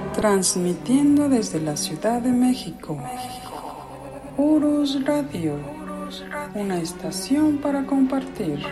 Transmitiendo desde la Ciudad de México. Urus Radio, una estación para compartir.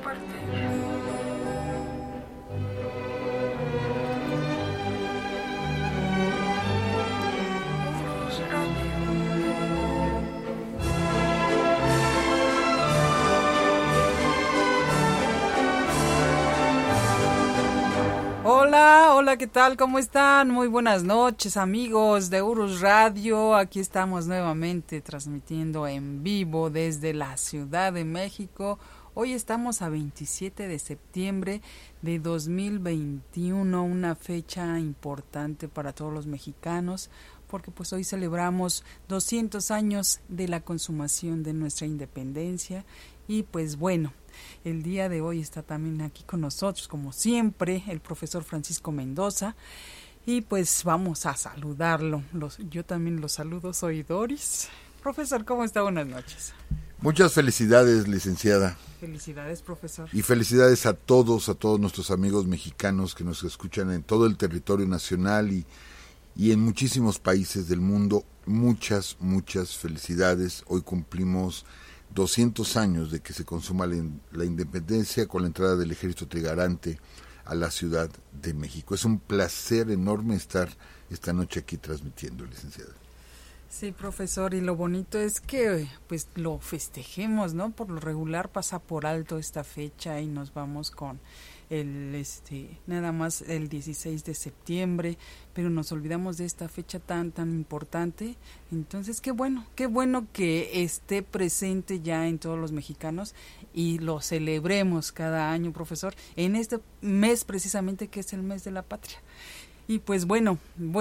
Hola, ¿qué tal? ¿Cómo están? Muy buenas noches, amigos de Urus Radio. Aquí estamos nuevamente transmitiendo en vivo desde la Ciudad de México. Hoy estamos a 27 de septiembre de 2021, una fecha importante para todos los mexicanos, porque pues hoy celebramos 200 años de la consumación de nuestra independencia. Y pues bueno, el día de hoy está también aquí con nosotros, como siempre, el profesor Francisco Mendoza. Y pues vamos a saludarlo. Yo también lo saludo, soy Doris. Profesor, ¿cómo está? Buenas noches. Muchas felicidades, licenciada. Felicidades, profesor. Y felicidades a todos nuestros amigos mexicanos que nos escuchan en todo el territorio nacional y en muchísimos países del mundo. Muchas felicidades. Hoy cumplimos 200 años de que se consuma la independencia con la entrada del ejército trigarante a la Ciudad de México. Es un placer enorme estar esta noche aquí transmitiendo, licenciada. Sí, profesor, y lo bonito es que pues lo festejemos, ¿no? Por lo regular pasa por alto esta fecha y nos vamos con nada más el 16 de septiembre, pero nos olvidamos de esta fecha tan importante. Entonces, qué bueno que esté presente ya en todos los mexicanos y lo celebremos cada año, profesor, en este mes precisamente que es el mes de la patria. Y pues bueno,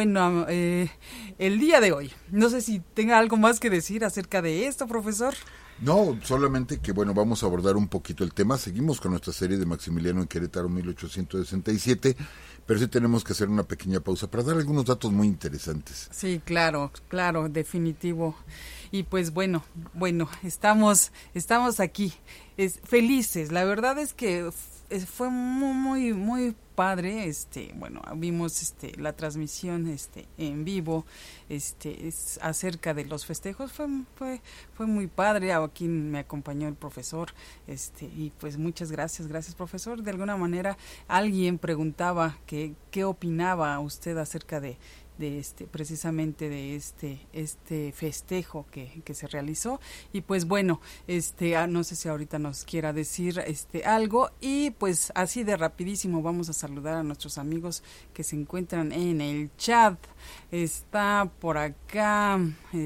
el día de hoy, no sé si tenga algo más que decir acerca de esto, profesor. No, solamente que vamos a abordar un poquito el tema. Seguimos con nuestra serie de Maximiliano en Querétaro 1867, pero sí tenemos que hacer una pequeña pausa para dar algunos datos muy interesantes. Sí, claro, definitivo. Y pues bueno, estamos aquí, felices. La verdad es que fue muy padre, vimos la transmisión en vivo, es acerca de los festejos, fue muy padre. Aquí me acompañó el profesor, y pues muchas gracias profesor. De alguna manera alguien preguntaba qué opinaba usted acerca de precisamente de este festejo que se realizó. Y pues bueno, no sé si ahorita nos quiera decir algo, y pues así de rapidísimo vamos a saludar a nuestros amigos que se encuentran en el chat. Está por acá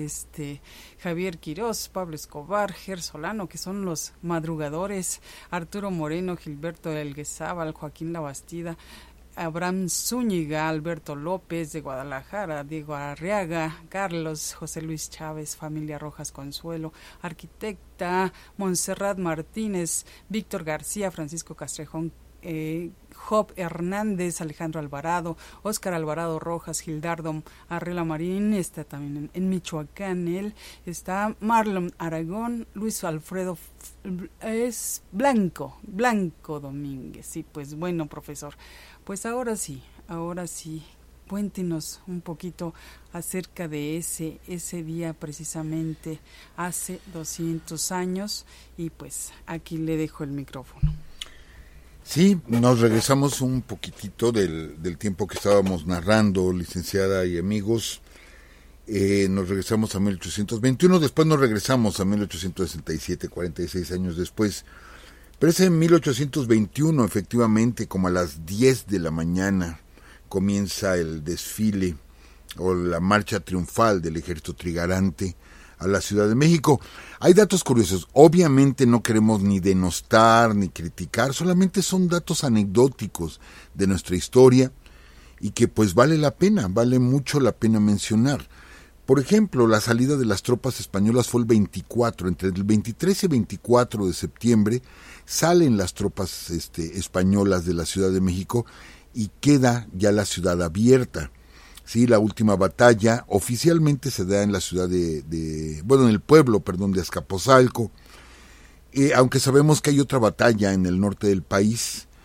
Javier Quirós, Pablo Escobar, Ger Solano, que son los madrugadores, Arturo Moreno, Gilberto Elguezábal, Joaquín Labastida, Abraham Zúñiga, Alberto López de Guadalajara, Diego Arriaga, Carlos, José Luis Chávez, familia Rojas Consuelo, arquitecta Montserrat Martínez, Víctor García, Francisco Castrejón, Job Hernández, Alejandro Alvarado, Óscar Alvarado Rojas, Gildardo Arrela Marín, está también en Michoacán. Él está Marlon Aragón, Luis Alfredo es Blanco Domínguez. Sí, pues bueno, profesor, pues ahora sí, cuéntenos un poquito acerca de ese día precisamente hace 200 años, y pues aquí le dejo el micrófono. Sí, nos regresamos un poquitito del tiempo que estábamos narrando, licenciada y amigos. Nos regresamos a 1821, después nos regresamos a 1867, 46 años después. Pero es en 1821, efectivamente, como a las 10 de la mañana, comienza el desfile o la marcha triunfal del ejército trigarante a la Ciudad de México. Hay datos curiosos. Obviamente no queremos ni denostar ni criticar, solamente son datos anecdóticos de nuestra historia y que pues vale mucho la pena mencionar. Por ejemplo, la salida de las tropas españolas fue el 24, entre el 23 y 24 de septiembre salen las tropas españolas de la Ciudad de México y queda ya la ciudad abierta. Sí, la última batalla oficialmente se da en la ciudad en el pueblo de Azcapotzalco, aunque sabemos que hay otra batalla en el norte del país,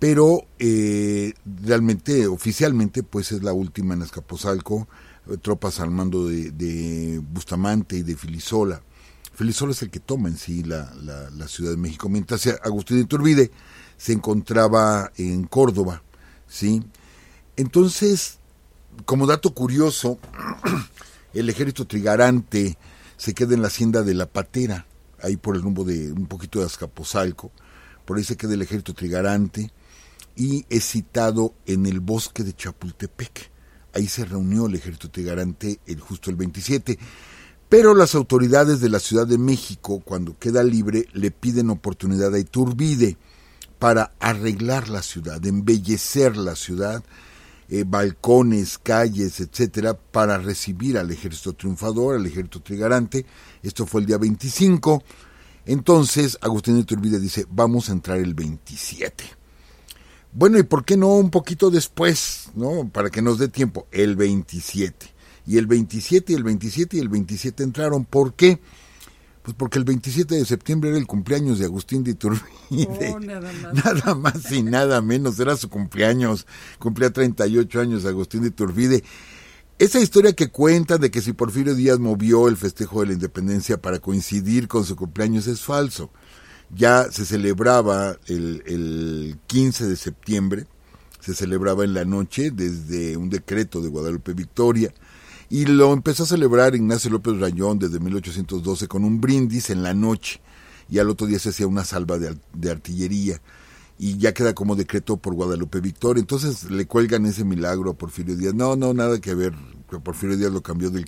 pero realmente, oficialmente, pues es la última en Azcapotzalco, tropas al mando de Bustamante y de Filisola. Filisola es el que toma en sí la Ciudad de México, mientras Agustín de Iturbide se encontraba en Córdoba, ¿sí? Entonces, como dato curioso, el ejército trigarante se queda en la hacienda de La Patera, ahí por el rumbo de un poquito de Azcapotzalco, por ahí se queda el ejército trigarante, y es citado en el bosque de Chapultepec. Ahí se reunió el ejército trigarante justo el 27, pero las autoridades de la Ciudad de México, cuando queda libre, le piden oportunidad a Iturbide para arreglar la ciudad, embellecer la ciudad, balcones, calles, etcétera, para recibir al ejército triunfador, al ejército trigarante. Esto fue el día 25. Entonces Agustín de Iturbide dice, vamos a entrar el 27. Bueno, ¿y por qué no un poquito después, no? Para que nos dé tiempo, el 27. Y el 27, y el 27, y el 27 entraron. ¿Por qué? Pues porque el 27 de septiembre era el cumpleaños de Agustín de Iturbide. Oh, nada más. Nada más y nada menos, era su cumpleaños. Cumplía 38 años Agustín de Iturbide. Esa historia que cuenta de que si Porfirio Díaz movió el festejo de la independencia para coincidir con su cumpleaños es falso. Ya se celebraba el 15 de septiembre, se celebraba en la noche desde un decreto de Guadalupe Victoria, y lo empezó a celebrar Ignacio López Rayón desde 1812 con un brindis en la noche, y al otro día se hacía una salva de artillería, y ya queda como decreto por Guadalupe Victoria. Entonces le cuelgan ese milagro a Porfirio Díaz. No, nada que ver, que Porfirio Díaz lo cambió del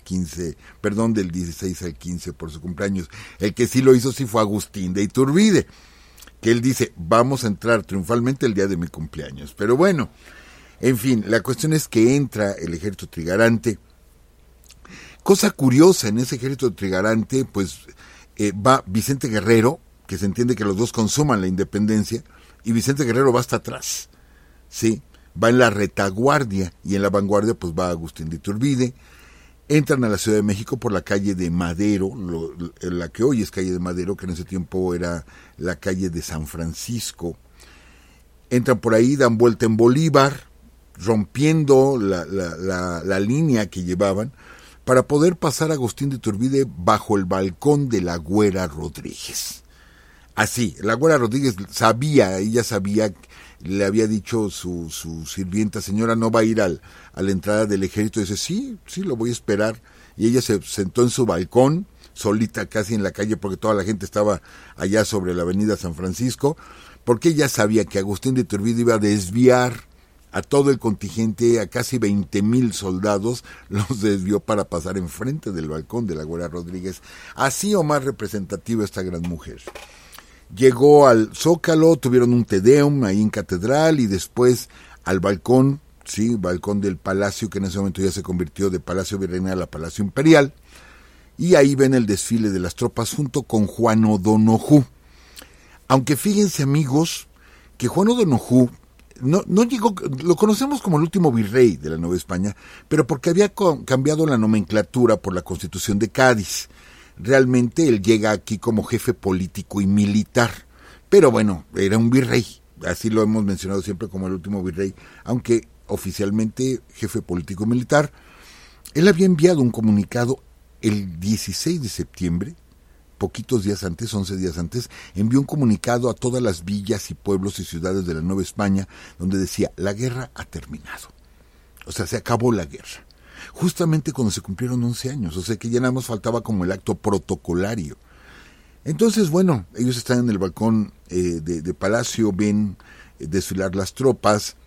16 al 15 por su cumpleaños. El que sí lo hizo sí fue Agustín de Iturbide, que él dice, vamos a entrar triunfalmente el día de mi cumpleaños. Pero bueno, en fin, la cuestión es que entra el ejército trigarante. Cosa curiosa, en ese ejército trigarante, pues va Vicente Guerrero, que se entiende que los dos consuman la independencia, y Vicente Guerrero va hasta atrás, ¿sí? Va en la retaguardia, y en la vanguardia pues va Agustín de Iturbide. Entran a la Ciudad de México por la calle de Madero, la que hoy es calle de Madero, que en ese tiempo era la calle de San Francisco. Entran por ahí, dan vuelta en Bolívar, rompiendo la línea que llevaban, para poder pasar a Agustín de Iturbide bajo el balcón de la Güera Rodríguez. Así, la Güera Rodríguez ella sabía, le había dicho su sirvienta, señora, no va a ir a la entrada del ejército. Y dice, sí, lo voy a esperar. Y ella se sentó en su balcón, solita casi en la calle, porque toda la gente estaba allá sobre la avenida San Francisco, porque ella sabía que Agustín de Iturbide iba a desviar a todo el contingente, a casi 20,000 soldados, los desvió para pasar enfrente del balcón de la Güera Rodríguez. Así o más representativa esta gran mujer. Llegó al Zócalo, tuvieron un Te Deum ahí en Catedral, y después al balcón, sí, balcón del Palacio, que en ese momento ya se convirtió de Palacio Virreinal a Palacio Imperial, y ahí ven el desfile de las tropas junto con Juan O'Donojú. Aunque fíjense, amigos, que Juan O'Donojú no llegó, lo conocemos como el último virrey de la Nueva España, pero porque había cambiado la nomenclatura por la Constitución de Cádiz. Realmente él llega aquí como jefe político y militar, pero bueno, era un virrey, así lo hemos mencionado siempre como el último virrey, aunque oficialmente jefe político y militar. Él había enviado un comunicado el 16 de septiembre, poquitos días antes, 11 días antes, envió un comunicado a todas las villas y pueblos y ciudades de la Nueva España, donde decía, la guerra ha terminado, o sea, se acabó la guerra. Justamente cuando se cumplieron 11 años, o sea que ya nada más faltaba como el acto protocolario. Entonces, bueno, ellos están en el balcón de Palacio, ven desfilar las tropas,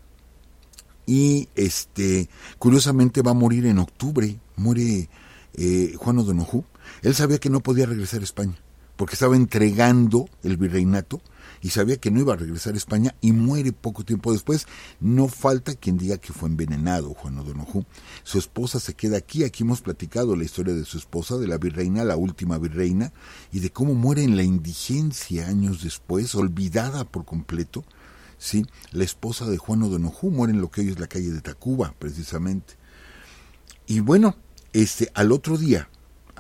y curiosamente va a morir en octubre, muere Juan O'Donojú. Él sabía que no podía regresar a España, porque estaba entregando el virreinato, y sabía que no iba a regresar a España, y muere poco tiempo después. No falta quien diga que fue envenenado Juan O'Donojú. Su esposa se queda aquí hemos platicado la historia de su esposa, de la virreina, la última virreina, y de cómo muere en la indigencia años después, olvidada por completo, ¿sí? La esposa de Juan O'Donojú muere en lo que hoy es la calle de Tacuba, precisamente. Y bueno, al otro día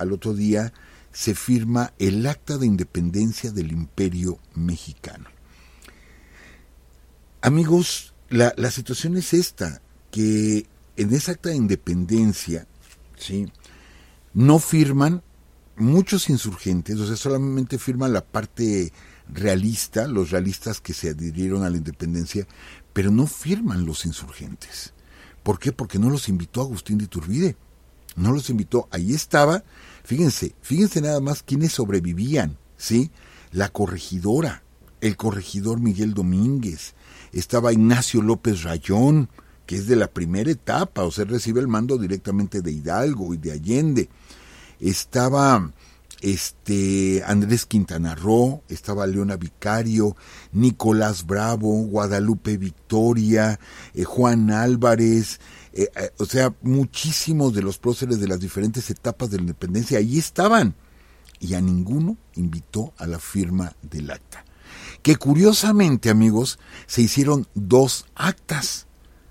se firma el Acta de Independencia del Imperio Mexicano. Amigos, la situación es esta, que en esa acta de independencia, ¿sí?, no firman muchos insurgentes, o sea, solamente firman la parte realista, los realistas que se adhirieron a la independencia, pero no firman los insurgentes. ¿Por qué? Porque no los invitó Agustín de Iturbide, no los invitó. Ahí estaba, fíjense nada más quiénes sobrevivían, ¿sí? La corregidora, el corregidor Miguel Domínguez, estaba Ignacio López Rayón, que es de la primera etapa, o sea, recibe el mando directamente de Hidalgo y de Allende. Estaba Andrés Quintana Roo, estaba Leona Vicario, Nicolás Bravo, Guadalupe Victoria, Juan Álvarez, o sea, muchísimos de los próceres de las diferentes etapas de la independencia ahí estaban, y a ninguno invitó a la firma del acta. Que curiosamente, amigos, se hicieron dos actas.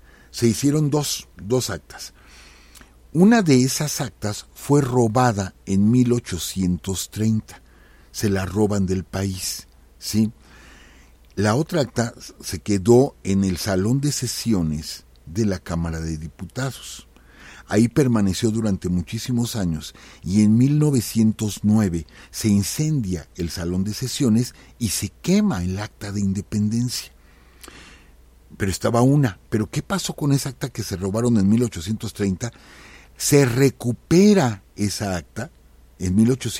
Dos actas. Una de esas actas fue robada en 1830. Se la roban del país, ¿sí? La otra acta se quedó en el Salón de Sesiones de la Cámara de Diputados. Ahí permaneció durante muchísimos años y en 1909 se incendia el Salón de Sesiones y se quema el acta de independencia. Pero estaba una. ¿Pero qué pasó con esa acta que se robaron en 1830? Se recupera esa acta en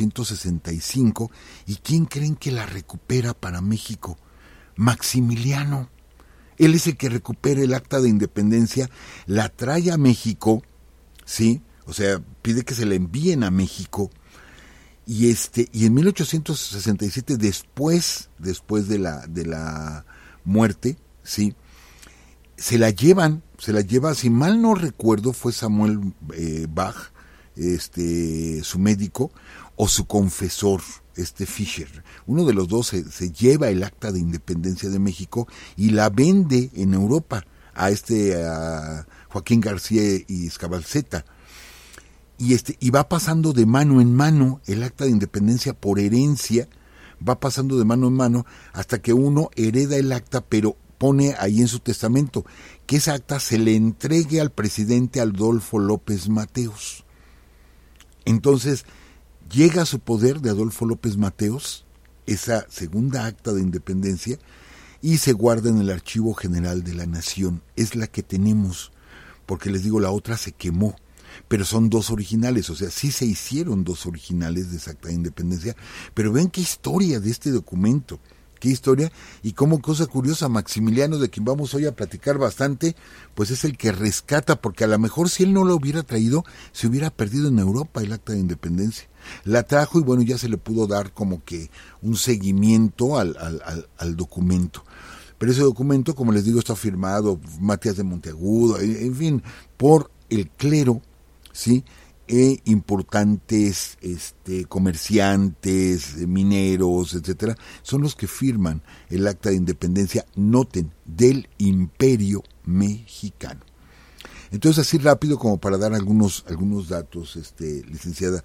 1865. ¿Y quién creen que la recupera para México? Maximiliano. Él es el que recupera el acta de independencia, la trae a México, ¿sí? O sea, pide que se la envíen a México. Y en 1867, después de la muerte, ¿sí?, se la lleva, si mal no recuerdo, fue Samuel Bach, su médico, o su confesor, Fischer. Uno de los dos se lleva el acta de independencia de México y la vende en Europa a Joaquín García y Escabalceta. Y va pasando de mano en mano el acta de independencia por herencia, va pasando de mano en mano hasta que uno hereda el acta, pero pone ahí en su testamento que esa acta se le entregue al presidente Adolfo López Mateos. Entonces, llega a su poder de Adolfo López Mateos esa segunda acta de independencia y se guarda en el Archivo General de la Nación. Es la que tenemos, porque les digo, la otra se quemó, pero son dos originales, o sea, sí se hicieron dos originales de esa acta de independencia, pero ven qué historia de este documento. Qué historia, y como cosa curiosa, Maximiliano, de quien vamos hoy a platicar bastante, pues es el que rescata, porque a lo mejor si él no lo hubiera traído, se hubiera perdido en Europa el acta de independencia. La trajo y bueno, ya se le pudo dar como que un seguimiento al documento. Pero ese documento, como les digo, está firmado Matías de Monteagudo, en fin, por el clero, ¿sí?, e importantes comerciantes, mineros, etcétera, son los que firman el acta de independencia, noten, del Imperio Mexicano. Entonces, así rápido como para dar algunos datos, licenciada,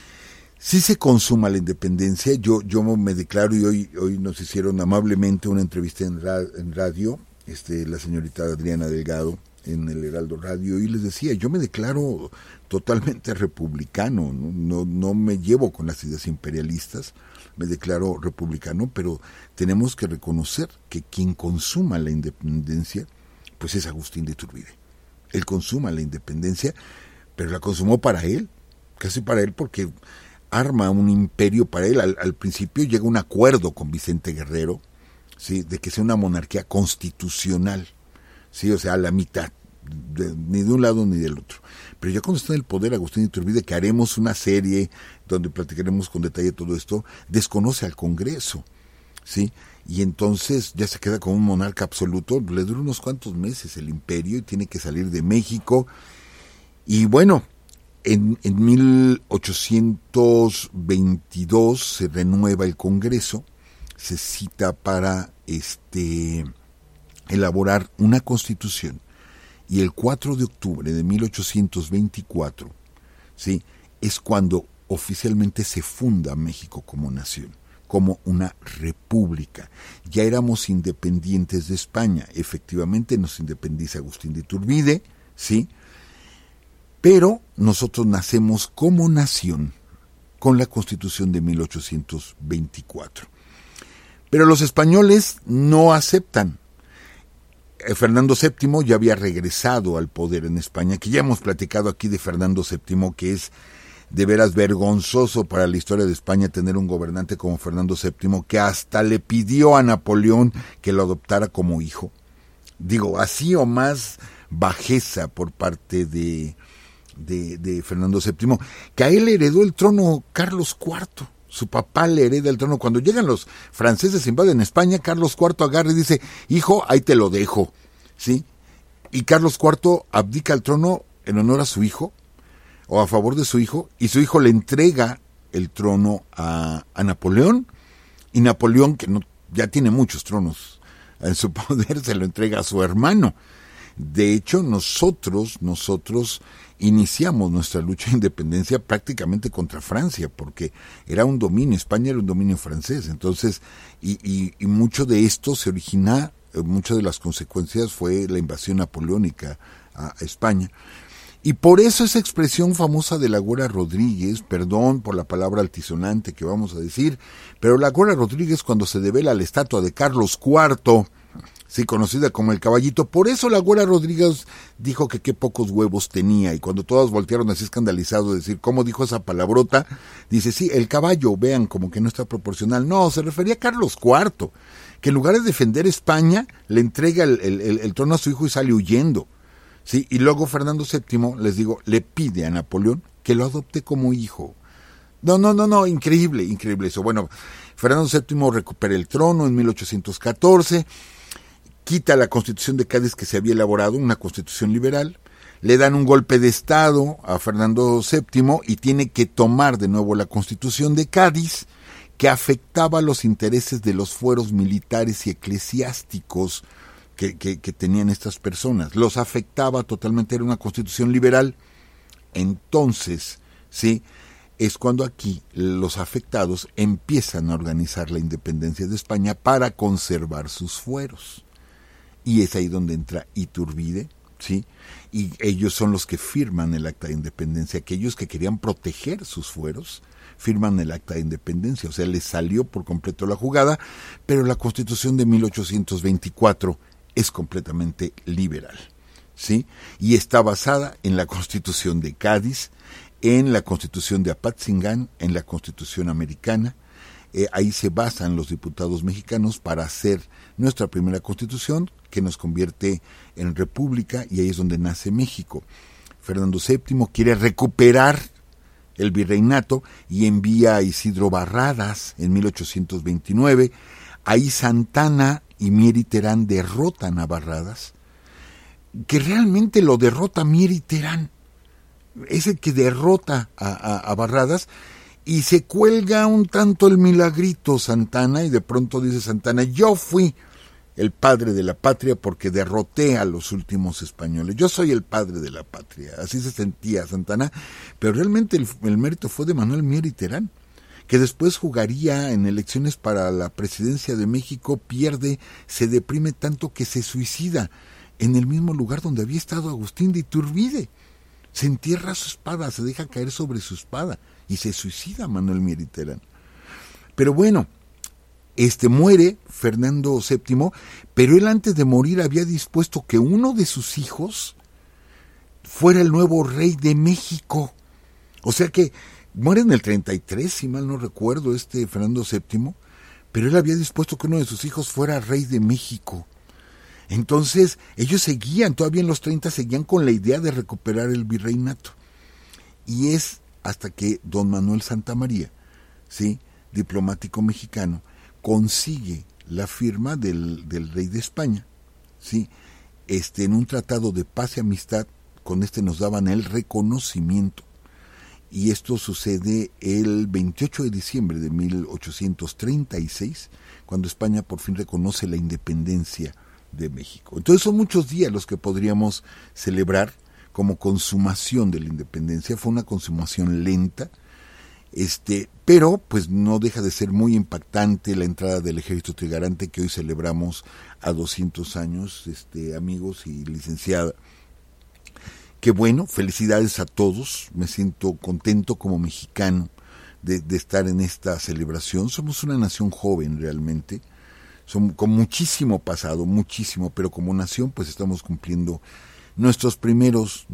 sí se consuma la independencia. Yo me declaro, y hoy nos hicieron amablemente una entrevista en radio, la señorita Adriana Delgado, en el Heraldo Radio, y les decía, yo me declaro totalmente republicano, no me llevo con las ideas imperialistas, me declaro republicano, pero tenemos que reconocer que quien consuma la independencia, pues es Agustín de Iturbide. Él consuma la independencia, pero la consumó para él, casi para él, porque arma un imperio para él. Al principio llega un acuerdo con Vicente Guerrero, ¿sí?, de que sea una monarquía constitucional, sí, o sea, a la mitad, ni de un lado ni del otro. Pero ya cuando está en el poder Agustín de Iturbide, que haremos una serie donde platicaremos con detalle todo esto, desconoce al Congreso, ¿sí? Y entonces ya se queda como un monarca absoluto, le dura unos cuantos meses el imperio y tiene que salir de México. Y bueno, en 1822 se renueva el Congreso, se cita para elaborar una constitución, y el 4 de octubre de 1824, ¿sí?, es cuando oficialmente se funda México como nación, como una república. Ya éramos independientes de España. Efectivamente nos independiza Agustín de Iturbide, ¿sí? Pero nosotros nacemos como nación con la Constitución de 1824. Pero los españoles no aceptan. Fernando VII ya había regresado al poder en España, que ya hemos platicado aquí de Fernando VII, que es de veras vergonzoso para la historia de España tener un gobernante como Fernando VII, que hasta le pidió a Napoleón que lo adoptara como hijo. Digo, así o más bajeza por parte de Fernando VII, que a él heredó el trono Carlos IV. Su papá le hereda el trono. Cuando llegan los franceses, invaden España, Carlos IV agarra y dice, hijo, ahí te lo dejo, ¿sí? Y Carlos IV abdica el trono en honor a su hijo, o a favor de su hijo, y su hijo le entrega el trono a Napoleón, y Napoleón, que no, ya tiene muchos tronos en su poder, se lo entrega a su hermano. De hecho, nosotros iniciamos nuestra lucha de independencia prácticamente contra Francia, porque era un dominio, España era un dominio francés. Entonces, y mucho de esto se origina, muchas de las consecuencias fue la invasión napoleónica a España. Y por eso esa expresión famosa de la Güera Rodríguez, perdón por la palabra altisonante que vamos a decir, pero la Güera Rodríguez, cuando se devela la estatua de Carlos IV, sí, conocida como el caballito, por eso la Güera Rodríguez dijo que qué pocos huevos tenía, y cuando todas voltearon así escandalizado de decir, ¿cómo dijo esa palabrota? Dice, sí, el caballo, vean, como que no está proporcional. No, se refería a Carlos IV, que en lugar de defender España, le entrega el trono a su hijo y sale huyendo. Sí, y luego Fernando VII, les digo, le pide a Napoleón que lo adopte como hijo. No, increíble eso. Bueno, Fernando VII recupera el trono en 1814, quita la Constitución de Cádiz que se había elaborado, una constitución liberal, le dan un golpe de Estado a Fernando VII y tiene que tomar de nuevo la Constitución de Cádiz, que afectaba los intereses de los fueros militares y eclesiásticos que tenían estas personas. Los afectaba totalmente, era una constitución liberal. Entonces, sí, es cuando aquí los afectados empiezan a organizar la independencia de España para conservar sus fueros. Y es ahí donde entra Iturbide, ¿sí? Y ellos son los que firman el acta de independencia. Aquellos que querían proteger sus fueros firman el acta de independencia. O sea, les salió por completo la jugada, pero la Constitución de 1824 es completamente liberal, ¿sí? Y está basada en la Constitución de Cádiz, en la Constitución de Apatzingán, en la Constitución americana. Ahí se basan los diputados mexicanos para hacer nuestra primera Constitución, que nos convierte en república, y ahí es donde nace México. Fernando VII quiere recuperar el virreinato y envía a Isidro Barradas en 1829. Ahí Santana y Mier y Terán derrotan a Barradas, que realmente lo derrota Mier y Terán, es el que derrota a Barradas, y se cuelga un tanto el milagrito Santana, y de pronto dice Santana, yo fui el padre de la patria porque derroté a los últimos españoles, yo soy el padre de la patria, así se sentía Santana, pero realmente el mérito fue de Manuel Mier y Terán, que después jugaría en elecciones para la presidencia de México, pierde, se deprime tanto que se suicida en el mismo lugar donde había estado Agustín de Iturbide. Se entierra su espada, se deja caer sobre su espada y se suicida Manuel Mier y Terán. Pero bueno, muere Fernando VII, pero él antes de morir había dispuesto que uno de sus hijos fuera el nuevo rey de México. O sea que muere en el 33, si mal no recuerdo, Fernando VII, pero él había dispuesto que uno de sus hijos fuera rey de México. Entonces, ellos seguían, todavía en los 30, seguían con la idea de recuperar el virreinato. Y es hasta que don Manuel Santamaría, ¿sí?, diplomático mexicano, consigue la firma del rey de España, ¿sí?, en un tratado de paz y amistad. Con nos daban el reconocimiento. Y esto sucede el 28 de diciembre de 1836, cuando España por fin reconoce la independencia de México. Entonces son muchos días los que podríamos celebrar como consumación de la independencia. Fue una consumación lenta, Pero pues no deja de ser muy impactante la entrada del Ejército Trigarante que hoy celebramos a 200 años, amigos y licenciada. Qué bueno, felicidades a todos, me siento contento como mexicano de estar en esta celebración. Somos una nación joven realmente, con muchísimo pasado, muchísimo, pero como nación pues estamos cumpliendo nuestros primeros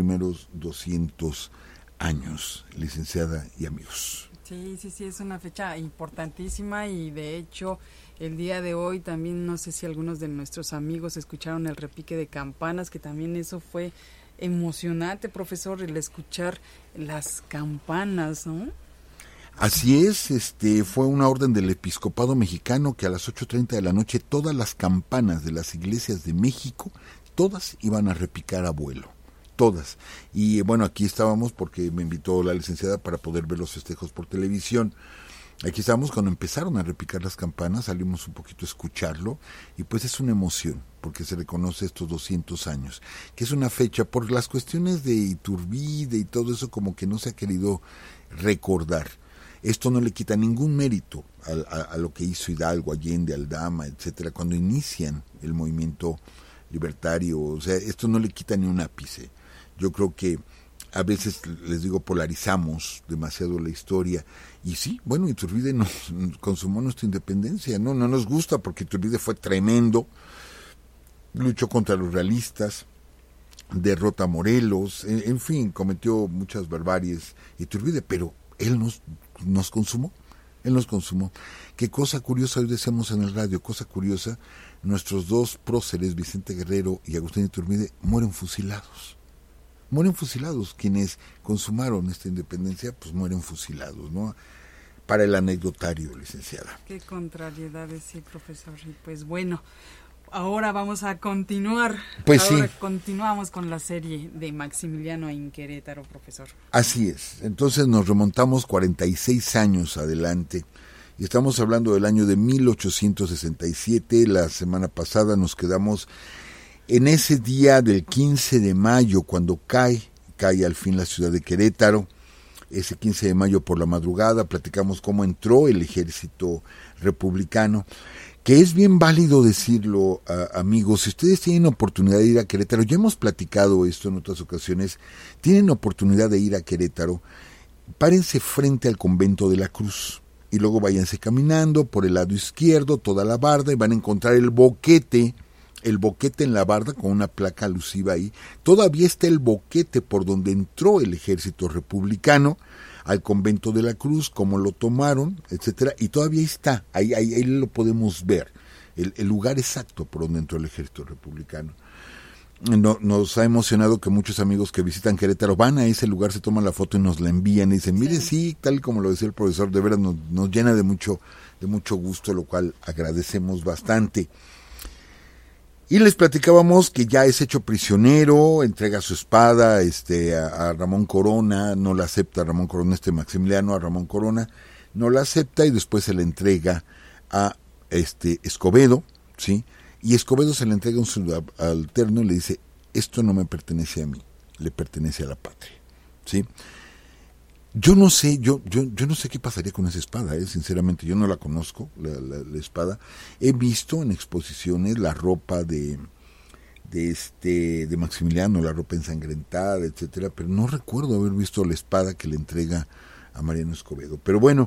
200 años, licenciada y amigos. Sí, es una fecha importantísima y de hecho el día de hoy también no sé si algunos de nuestros amigos escucharon el repique de campanas, que también eso fue emocionante, profesor, el escuchar las campanas, ¿no? Así es, fue una orden del episcopado mexicano que a las 8:30 de la noche todas las campanas de las iglesias de México, todas iban a repicar a vuelo. Todas. Y bueno, aquí estábamos porque me invitó la licenciada para poder ver los festejos por televisión. Aquí estábamos cuando empezaron a repicar las campanas, salimos un poquito a escucharlo y pues es una emoción porque se reconoce estos 200 años, que es una fecha por las cuestiones de Iturbide y todo eso como que no se ha querido recordar. Esto no le quita ningún mérito a lo que hizo Hidalgo, Allende, Aldama, etcétera, cuando inician el movimiento libertario. O sea, esto no le quita ni un ápice. Yo creo que a veces, les digo, polarizamos demasiado la historia. Y sí, bueno, Iturbide nos consumó nuestra independencia. No nos gusta porque Iturbide fue tremendo. Luchó contra los realistas, derrota a Morelos, en fin, cometió muchas barbaries Iturbide, pero él nos consumó. Él nos consumó. Qué cosa curiosa, hoy decíamos en el radio, cosa curiosa, nuestros dos próceres, Vicente Guerrero y Agustín Iturbide, mueren fusilados. Mueren fusilados. Quienes consumaron esta independencia, pues mueren fusilados, ¿no? Para el anecdotario, licenciada. Qué contrariedades, sí, profesor. Y pues bueno, ahora vamos a continuar. Pues ahora sí. Continuamos con la serie de Maximiliano en Querétaro, profesor. Así es. Entonces nos remontamos 46 años adelante y estamos hablando del año de 1867. La semana pasada nos quedamos en ese día del 15 de mayo, cuando cae al fin la ciudad de Querétaro. Ese 15 de mayo por la madrugada platicamos cómo entró el ejército republicano, que es bien válido decirlo, amigos. Si ustedes tienen oportunidad de ir a Querétaro, ya hemos platicado esto en otras ocasiones, tienen oportunidad de ir a Querétaro, párense frente al convento de la Cruz y luego váyanse caminando por el lado izquierdo, toda la barda, y van a encontrar el boquete en la barda con una placa alusiva ahí. Todavía está el boquete por donde entró el ejército republicano al convento de la Cruz, cómo lo tomaron, etcétera, y todavía está, ahí lo podemos ver, el lugar exacto por donde entró el ejército republicano. Nos ha emocionado que muchos amigos que visitan Querétaro van a ese lugar, se toman la foto y nos la envían y dicen, mire, sí, tal como lo decía el profesor, de veras nos llena de mucho gusto, lo cual agradecemos bastante. Y les platicábamos que ya es hecho prisionero, entrega su espada a Ramón Corona, no la acepta Ramón Corona, Maximiliano, a Ramón Corona, no la acepta y después se la entrega a Escobedo, ¿sí? Y Escobedo se le entrega un subalterno y le dice, esto no me pertenece a mí, le pertenece a la patria, ¿sí? Yo no sé qué pasaría con esa espada, sinceramente, yo no la conozco, la espada. He visto en exposiciones la ropa de Maximiliano, la ropa ensangrentada, etcétera, pero no recuerdo haber visto la espada que le entrega a Mariano Escobedo. Pero bueno,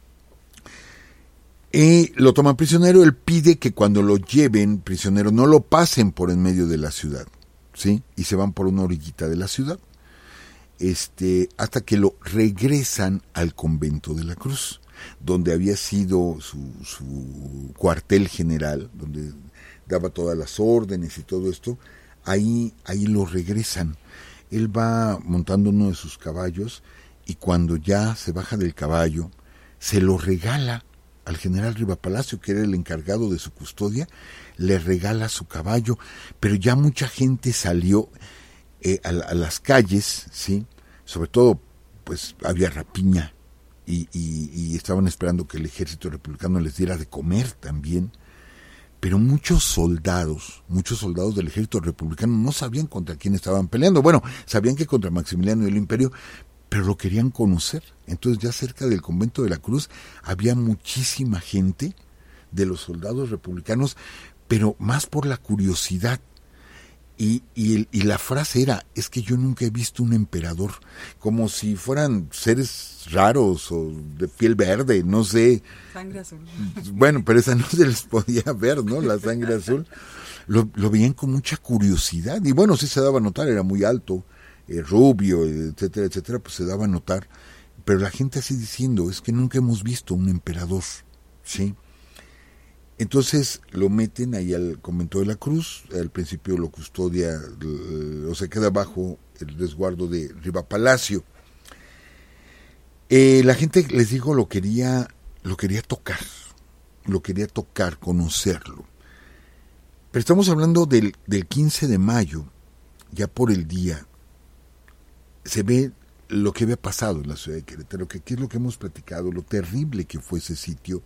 lo toman prisionero. Él pide que cuando lo lleven prisionero no lo pasen por en medio de la ciudad, ¿sí? Y se van por una orillita de la ciudad. Hasta que lo regresan al convento de la Cruz, donde había sido su cuartel general, donde daba todas las órdenes y todo esto. Ahí lo regresan. Él va montando uno de sus caballos y cuando ya se baja del caballo, se lo regala al general Rivapalacio, que era el encargado de su custodia, le regala su caballo, pero ya mucha gente salió a las calles, ¿sí? Sobre todo, pues había rapiña y estaban esperando que el ejército republicano les diera de comer también. Pero muchos soldados del ejército republicano no sabían contra quién estaban peleando. Bueno, sabían que contra Maximiliano y el Imperio, pero lo querían conocer. Entonces ya cerca del convento de la Cruz había muchísima gente de los soldados republicanos, pero más por la curiosidad. Y la frase era, es que yo nunca he visto un emperador, como si fueran seres raros o de piel verde, no sé. Sangre azul. Bueno, pero esa no se les podía ver, ¿no? La sangre azul. Lo veían con mucha curiosidad. Y bueno, sí se daba a notar, era muy alto, rubio, etcétera, etcétera, pues se daba a notar. Pero la gente así diciendo, es que nunca hemos visto un emperador, ¿sí? Entonces lo meten ahí al convento de la Cruz, al principio lo custodia, o se queda bajo el resguardo de Riva Palacio. La gente, les digo, lo quería tocar, conocerlo. Pero estamos hablando del 15 de mayo, ya por el día, se ve lo que había pasado en la ciudad de Querétaro, que aquí es lo que hemos platicado, lo terrible que fue ese sitio.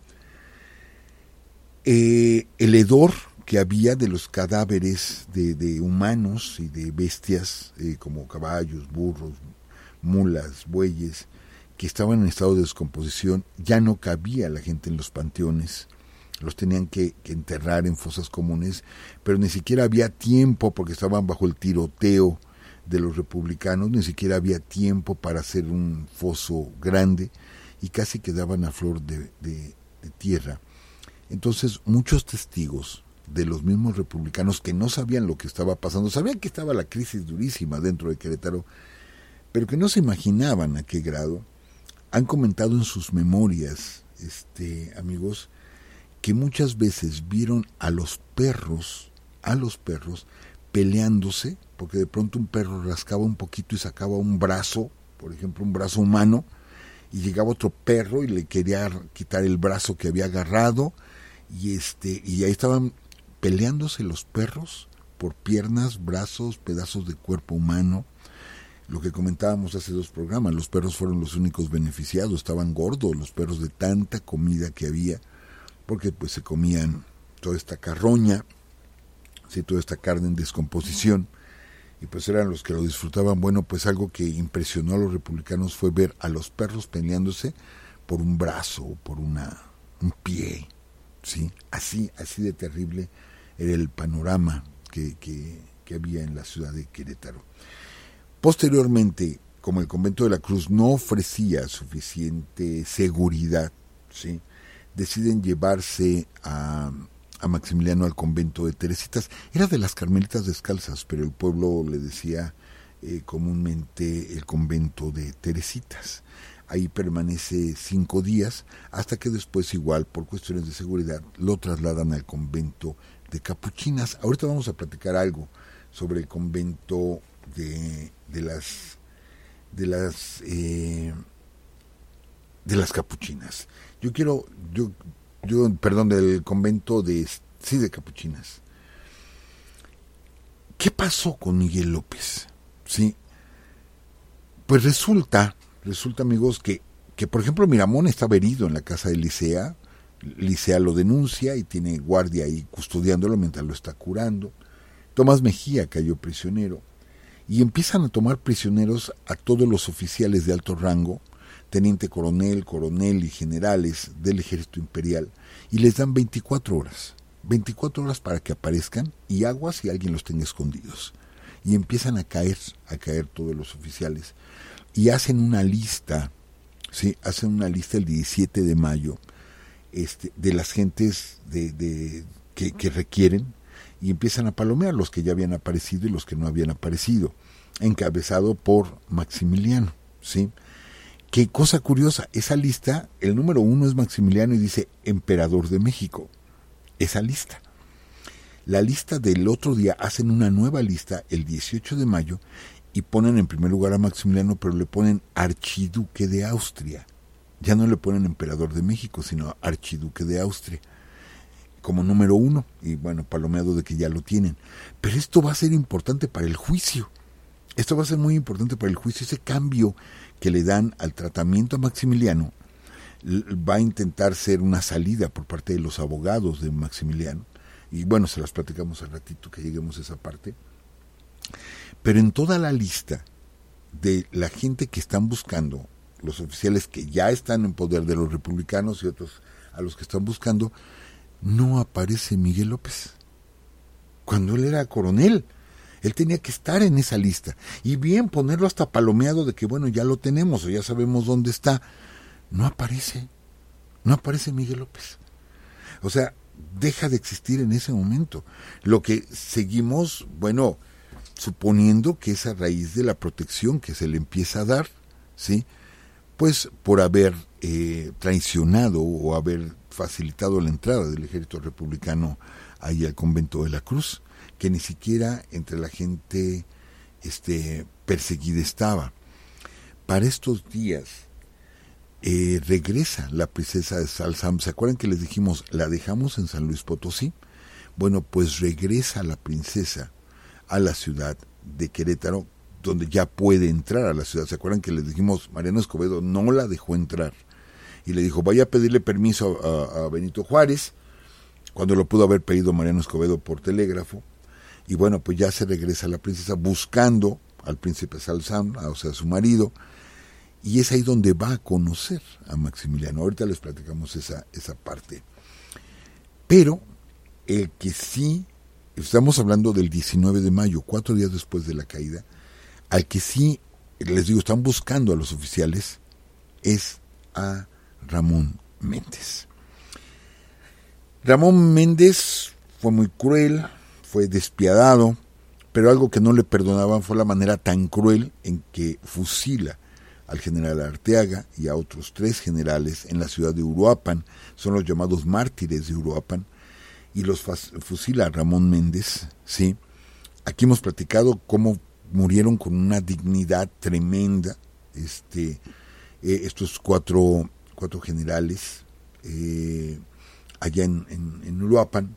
El hedor que había de los cadáveres de humanos y de bestias, como caballos, burros, mulas, bueyes, que estaban en estado de descomposición, ya no cabía la gente en los panteones, los tenían que enterrar en fosas comunes, pero ni siquiera había tiempo, porque estaban bajo el tiroteo de los republicanos, ni siquiera había tiempo para hacer un foso grande, y casi quedaban a flor de tierra. Entonces muchos testigos de los mismos republicanos que no sabían lo que estaba pasando, sabían que estaba la crisis durísima dentro de Querétaro, pero que no se imaginaban a qué grado, han comentado en sus memorias, amigos, que muchas veces vieron a los perros peleándose, porque de pronto un perro rascaba un poquito y sacaba un brazo, por ejemplo un brazo humano, y llegaba otro perro y le quería quitar el brazo que había agarrado, y ahí estaban peleándose los perros por piernas, brazos, pedazos de cuerpo humano. Lo que comentábamos hace 2 programas, los perros fueron los únicos beneficiados, estaban gordos los perros de tanta comida que había, porque pues se comían toda esta carroña, ¿sí? Toda esta carne en descomposición, y pues eran los que lo disfrutaban. Bueno, pues algo que impresionó a los republicanos fue ver a los perros peleándose por un brazo o por un pie, ¿sí? Así de terrible era el panorama que había en la ciudad de Querétaro. Posteriormente, como el convento de la Cruz no ofrecía suficiente seguridad, ¿sí? Deciden llevarse a Maximiliano al convento de Teresitas. Era de las Carmelitas Descalzas, pero el pueblo le decía comúnmente el convento de Teresitas. Ahí permanece 5 días, hasta que después, igual por cuestiones de seguridad, lo trasladan al convento de Capuchinas. Ahorita vamos a platicar algo sobre el convento de las Capuchinas. Del convento de Capuchinas. ¿Qué pasó con Miguel López? Sí. Pues resulta, amigos, que por ejemplo Miramón estaba herido en la casa de Licea. Licea lo denuncia y tiene guardia ahí custodiándolo mientras lo está curando. Tomás Mejía cayó prisionero. Y empiezan a tomar prisioneros a todos los oficiales de alto rango, teniente coronel, coronel y generales del ejército imperial, y les dan 24 horas para que aparezcan, y aguas si alguien los tenga escondidos. Y empiezan a caer todos los oficiales, y hacen una lista, ¿sí? Hacen una lista el 17 de mayo, de las gentes que requieren, y empiezan a palomear los que ya habían aparecido y los que no habían aparecido, encabezado por Maximiliano, ¿sí? Qué cosa curiosa, esa lista, el número 1 es Maximiliano y dice Emperador de México, esa lista. La lista del otro día, hacen una nueva lista el 18 de mayo y ponen en primer lugar a Maximiliano, pero le ponen Archiduque de Austria. Ya no le ponen Emperador de México, sino Archiduque de Austria, como número 1, y bueno, palomeado de que ya lo tienen. Pero esto va a ser importante para el juicio. Esto va a ser muy importante para el juicio. Ese cambio que le dan al tratamiento a Maximiliano va a intentar ser una salida por parte de los abogados de Maximiliano. Y bueno, se las platicamos al ratito que lleguemos a esa parte. Pero en toda la lista de la gente que están buscando, los oficiales que ya están en poder de los republicanos y otros a los que están buscando, no aparece Miguel López. Cuando él era coronel, él tenía que estar en esa lista. Y bien, ponerlo hasta palomeado de que, bueno, ya lo tenemos o ya sabemos dónde está. No aparece Miguel López. O sea, deja de existir en ese momento. Lo que seguimos, bueno, suponiendo que es a raíz de la protección que se le empieza a dar, ¿sí? Pues por haber traicionado o haber facilitado la entrada del ejército republicano ahí al convento de la Cruz, que ni siquiera entre la gente perseguida estaba. Para estos días regresa la princesa de Salzam. ¿Se acuerdan que les dijimos, la dejamos en San Luis Potosí? Bueno, pues regresa la princesa a la ciudad de Querétaro, donde ya puede entrar a la ciudad. ¿Se acuerdan que les dijimos, Mariano Escobedo no la dejó entrar? Y le dijo, vaya a pedirle permiso a Benito Juárez, cuando lo pudo haber pedido Mariano Escobedo por telégrafo. Y bueno, pues ya se regresa la princesa buscando al príncipe Salzam, o sea, a su marido, y es ahí donde va a conocer a Maximiliano. Ahorita les platicamos esa parte. Pero el que sí, estamos hablando del 19 de mayo, 4 días después de la caída, al que sí, les digo, están buscando a los oficiales, es a Ramón Méndez. Ramón Méndez fue muy cruel, fue despiadado, pero algo que no le perdonaban fue la manera tan cruel en que fusila al general Arteaga y a otros 3 generales en la ciudad de Uruapan. Son los llamados mártires de Uruapan, y los fusila a Ramón Méndez, ¿sí? Aquí hemos platicado cómo murieron con una dignidad tremenda estos cuatro generales allá en Uruapan,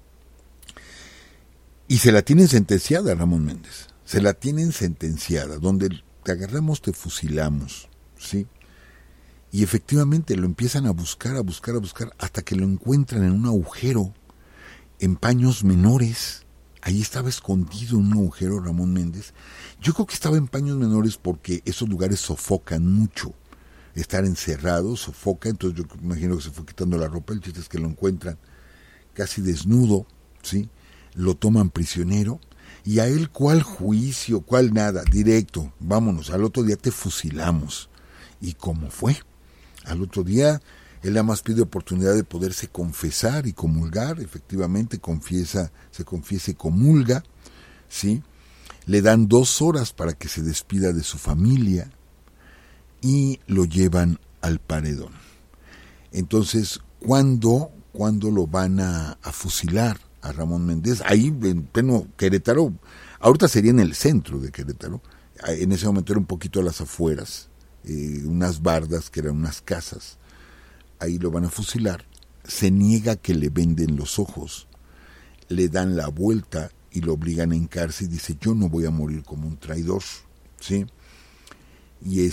y se la tienen sentenciada, Ramón Méndez, se la tienen sentenciada, donde te agarramos, te fusilamos, ¿sí? Y efectivamente lo empiezan a buscar, hasta que lo encuentran en un agujero, en paños menores. Ahí estaba escondido en un agujero Ramón Méndez. Yo creo que estaba en paños menores porque esos lugares sofocan mucho. Estar encerrado sofoca, entonces yo imagino que se fue quitando la ropa. El chiste es que lo encuentran casi desnudo, ¿sí? Lo toman prisionero, y a él, ¿cuál juicio? ¿Cuál nada? Directo, vámonos, al otro día te fusilamos. ¿Y cómo fue? Al otro día, él nada más pide oportunidad de poderse confesar y comulgar. Efectivamente, se confiesa y comulga, ¿sí? Le dan 2 horas para que se despida de su familia y lo llevan al paredón. Entonces, ¿cuándo lo van a fusilar a Ramón Méndez? Ahí en pleno Querétaro. Ahorita sería en el centro de Querétaro. En ese momento era un poquito a las afueras, unas bardas que eran unas casas. Ahí lo van a fusilar. Se niega que le venden los ojos, le dan la vuelta y lo obligan a hincarse y dice, yo no voy a morir como un traidor, ¿sí? Y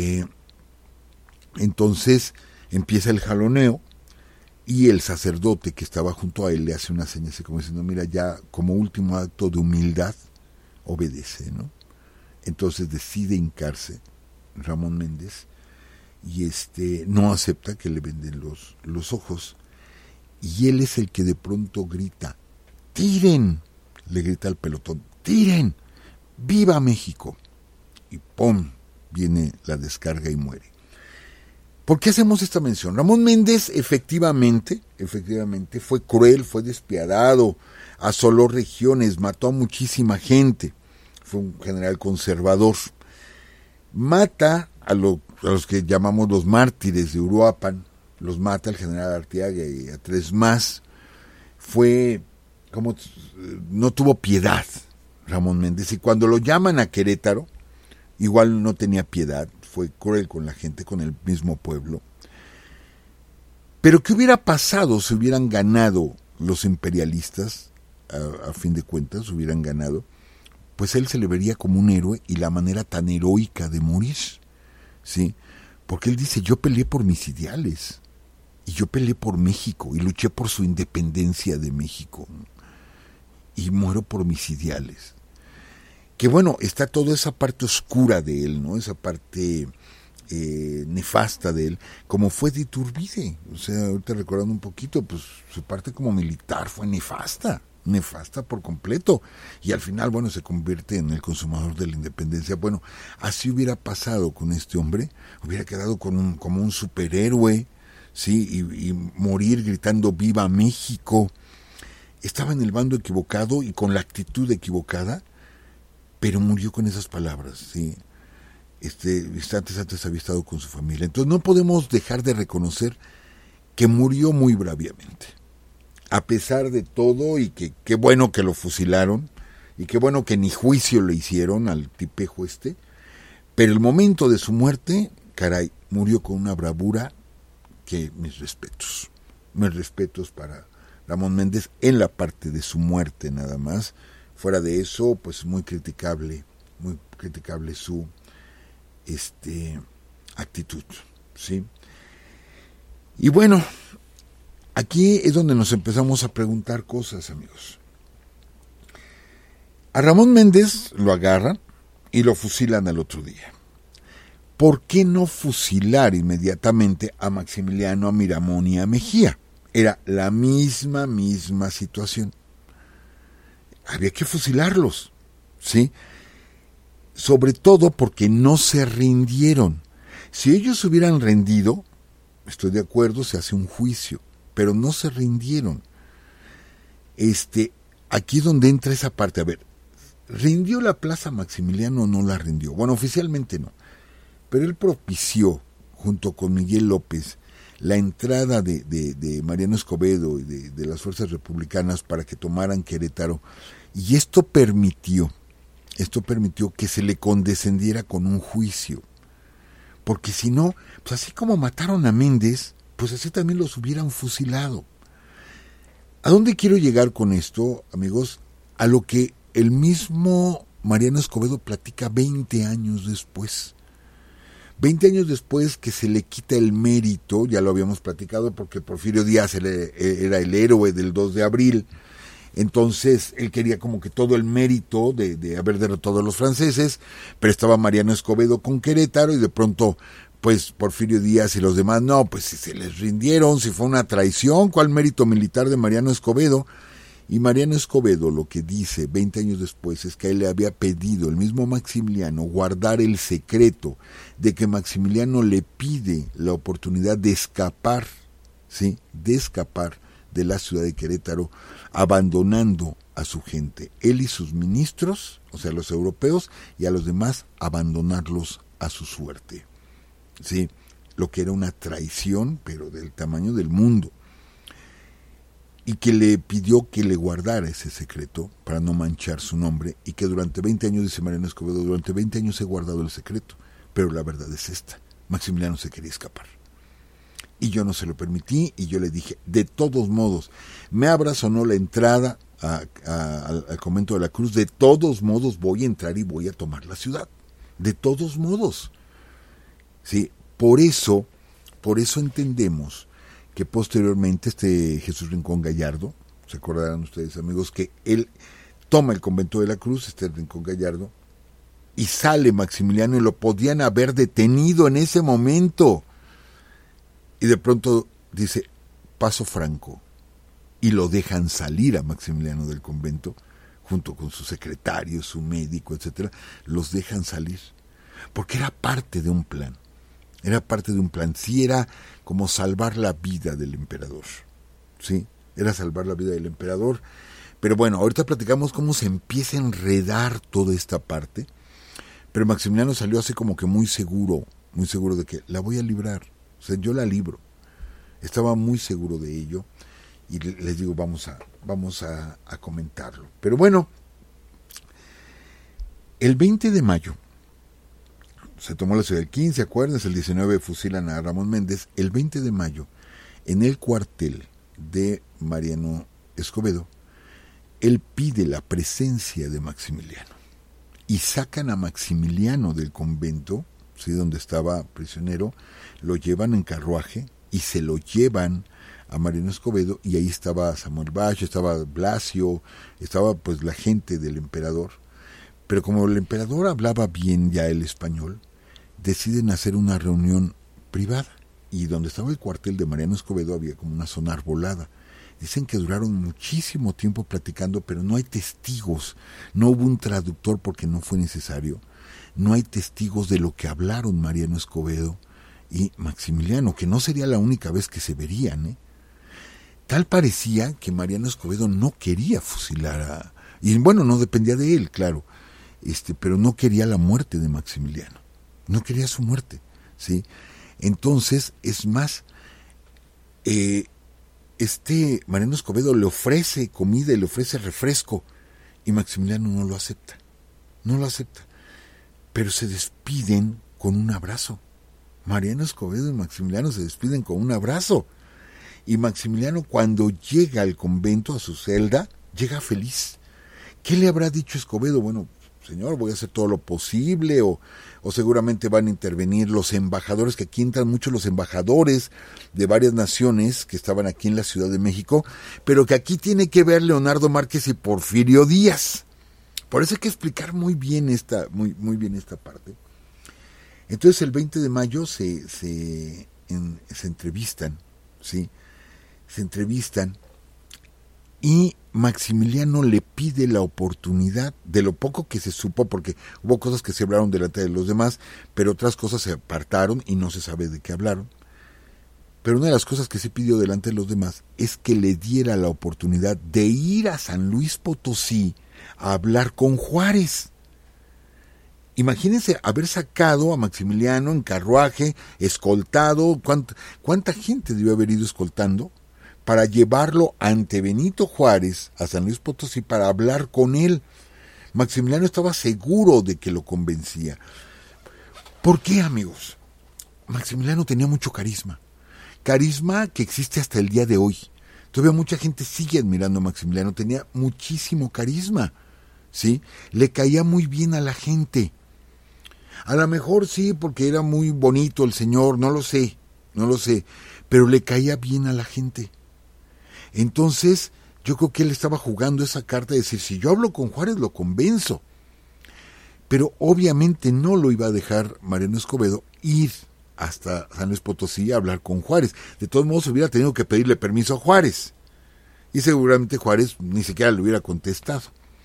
entonces empieza el jaloneo, y el sacerdote que estaba junto a él le hace una señal así como diciendo, mira, ya como último acto de humildad, obedece, ¿no? Entonces decide hincarse Ramón Méndez, y no acepta que le venden los ojos, y él es el que de pronto grita, ¡tiren! Le grita al pelotón, ¡tiren! ¡Viva México! Y ¡pum! Viene la descarga y muere. ¿Por qué hacemos esta mención? Ramón Méndez efectivamente fue cruel, fue despiadado, asoló regiones, mató a muchísima gente, fue un general conservador. Mata a los que llamamos los mártires de Uruapan, los mata el general Arteaga y a 3 más. No tuvo piedad Ramón Méndez, y cuando lo llaman a Querétaro, igual no tenía piedad, fue cruel con la gente, con el mismo pueblo. Pero ¿qué hubiera pasado si hubieran ganado los imperialistas? A fin de cuentas, hubieran ganado. Pues él se le vería como un héroe, y la manera tan heroica de morir, ¿sí? Porque él dice, yo peleé por mis ideales, y yo peleé por México, y luché por su independencia de México, y muero por mis ideales. que bueno, está toda esa parte oscura de él, ¿no? Esa parte nefasta de él, como fue de Iturbide. O sea, ahorita recordando un poquito, pues su parte como militar fue nefasta por completo, y al final, bueno, se convierte en el consumador de la independencia. Bueno, así hubiera pasado con este hombre, hubiera quedado como un superhéroe, sí, y morir gritando ¡Viva México! Estaba en el bando equivocado y con la actitud equivocada, pero murió con esas palabras, sí. Instantes antes había estado con su familia. Entonces no podemos dejar de reconocer que murió muy braviamente, a pesar de todo, y que qué bueno que lo fusilaron, y qué bueno que ni juicio le hicieron al tipejo pero el momento de su muerte, caray, murió con una bravura que mis respetos para Ramón Méndez en la parte de su muerte nada más. Fuera de eso, pues muy criticable su actitud, ¿sí? Y bueno, aquí es donde nos empezamos a preguntar cosas, amigos. A Ramón Méndez lo agarran y lo fusilan al otro día. ¿Por qué no fusilar inmediatamente a Maximiliano, a Miramón y a Mejía? Era la misma situación. Había que fusilarlos, ¿sí? Sobre todo porque no se rindieron. Si ellos hubieran rendido, estoy de acuerdo, se hace un juicio, pero no se rindieron. Aquí es donde entra esa parte. A ver, ¿rindió la Plaza Maximiliano o no la rindió? Bueno, oficialmente no, pero él propició, junto con Miguel López, la entrada de Mariano Escobedo y de las fuerzas republicanas para que tomaran Querétaro, y esto permitió que se le condescendiera con un juicio, porque si no, pues así como mataron a Méndez, pues así también los hubieran fusilado. ¿A dónde quiero llegar con esto, amigos? A lo que el mismo Mariano Escobedo platica 20 años después. 20 años después que se le quita el mérito, ya lo habíamos platicado, porque Porfirio Díaz era el héroe del 2 de abril, entonces él quería como que todo el mérito de haber derrotado a los franceses, pero estaba Mariano Escobedo con Querétaro y de pronto, pues Porfirio Díaz y los demás, no, pues si se les rindieron, si fue una traición, ¿cuál mérito militar de Mariano Escobedo? Y Mariano Escobedo lo que dice 20 años después es que a él le había pedido el mismo Maximiliano guardar el secreto de que Maximiliano le pide la oportunidad de escapar, ¿sí? De escapar de la ciudad de Querétaro, abandonando a su gente, él y sus ministros, o sea, los europeos, y a los demás abandonarlos a su suerte, ¿sí? Lo que era una traición, pero del tamaño del mundo. Y que le pidió que le guardara ese secreto para no manchar su nombre, y que durante 20 años, dice Mariano Escobedo, durante 20 años he guardado el secreto, pero la verdad es esta: Maximiliano se quería escapar. Y yo no se lo permití, y yo le dije, de todos modos, me abras o no la entrada al convento de la Cruz, de todos modos voy a entrar y voy a tomar la ciudad. De todos modos. Sí, por eso entendemos que posteriormente Jesús Rincón Gallardo, se acordarán ustedes, amigos, que él toma el convento de la Cruz, Rincón Gallardo, y sale Maximiliano, y lo podían haber detenido en ese momento. Y de pronto dice, paso franco, y lo dejan salir a Maximiliano del convento, junto con su secretario, su médico, etcétera, los dejan salir, porque era parte de un plan. Sí, era como salvar la vida del emperador, ¿sí? Era salvar la vida del emperador. Pero bueno, ahorita platicamos cómo se empieza a enredar toda esta parte, pero Maximiliano salió así como que muy seguro de que la voy a librar, o sea, yo la libro. Estaba muy seguro de ello, y les digo, vamos a comentarlo. Pero bueno, el 20 de mayo, se tomó la ciudad el 15, acuérdense, el 19 fusilan a Ramón Méndez. El 20 de mayo, en el cuartel de Mariano Escobedo, él pide la presencia de Maximiliano. Y sacan a Maximiliano del convento, ¿sí?, donde estaba prisionero, lo llevan en carruaje y se lo llevan a Mariano Escobedo, y ahí estaba Samuel Bach, estaba Blasio, estaba pues la gente del emperador, Pero como el emperador hablaba bien ya el español, deciden hacer una reunión privada. Y donde estaba el cuartel de Mariano Escobedo había como una zona arbolada. Dicen que duraron muchísimo tiempo platicando, pero no hay testigos. No hubo un traductor porque no fue necesario. No hay testigos de lo que hablaron Mariano Escobedo y Maximiliano, que no sería la única vez que se verían. Tal parecía que Mariano Escobedo no quería fusilar a... Y bueno, no dependía de él, claro, pero no quería la muerte de Maximiliano. No quería su muerte, ¿sí? Entonces, es más, Mariano Escobedo le ofrece comida y le ofrece refresco y Maximiliano no lo acepta, pero se despiden con un abrazo. Mariano Escobedo y Maximiliano se despiden con un abrazo y Maximiliano, cuando llega al convento, a su celda, llega feliz. ¿Qué le habrá dicho Escobedo? Bueno, señor, voy a hacer todo lo posible, o seguramente van a intervenir los embajadores, que aquí entran mucho los embajadores de varias naciones que estaban aquí en la Ciudad de México, pero que aquí tiene que ver Leonardo Márquez y Porfirio Díaz. Por eso hay que explicar muy bien esta parte. Entonces el 20 de mayo se entrevistan, ¿sí? Se entrevistan y Maximiliano le pide la oportunidad, de lo poco que se supo, porque hubo cosas que se hablaron delante de los demás, pero otras cosas se apartaron y no se sabe de qué hablaron. Pero una de las cosas que se pidió delante de los demás es que le diera la oportunidad de ir a San Luis Potosí a hablar con Juárez. Imagínense haber sacado a Maximiliano en carruaje, escoltado, ¿cuánta gente debió haber ido escoltando? Para llevarlo ante Benito Juárez a San Luis Potosí para hablar con él. Maximiliano estaba seguro de que lo convencía. ¿Por qué, amigos? Maximiliano tenía mucho carisma. Carisma que existe hasta el día de hoy. Todavía mucha gente sigue admirando a Maximiliano. Tenía muchísimo carisma, ¿sí? Le caía muy bien a la gente. A lo mejor sí, porque era muy bonito el señor, no lo sé, pero le caía bien a la gente. Entonces, yo creo que él estaba jugando esa carta de decir, si yo hablo con Juárez, lo convenzo. Pero obviamente no lo iba a dejar Mariano Escobedo ir hasta San Luis Potosí a hablar con Juárez. De todos modos, hubiera tenido que pedirle permiso a Juárez. Y seguramente Juárez ni siquiera le hubiera contestado.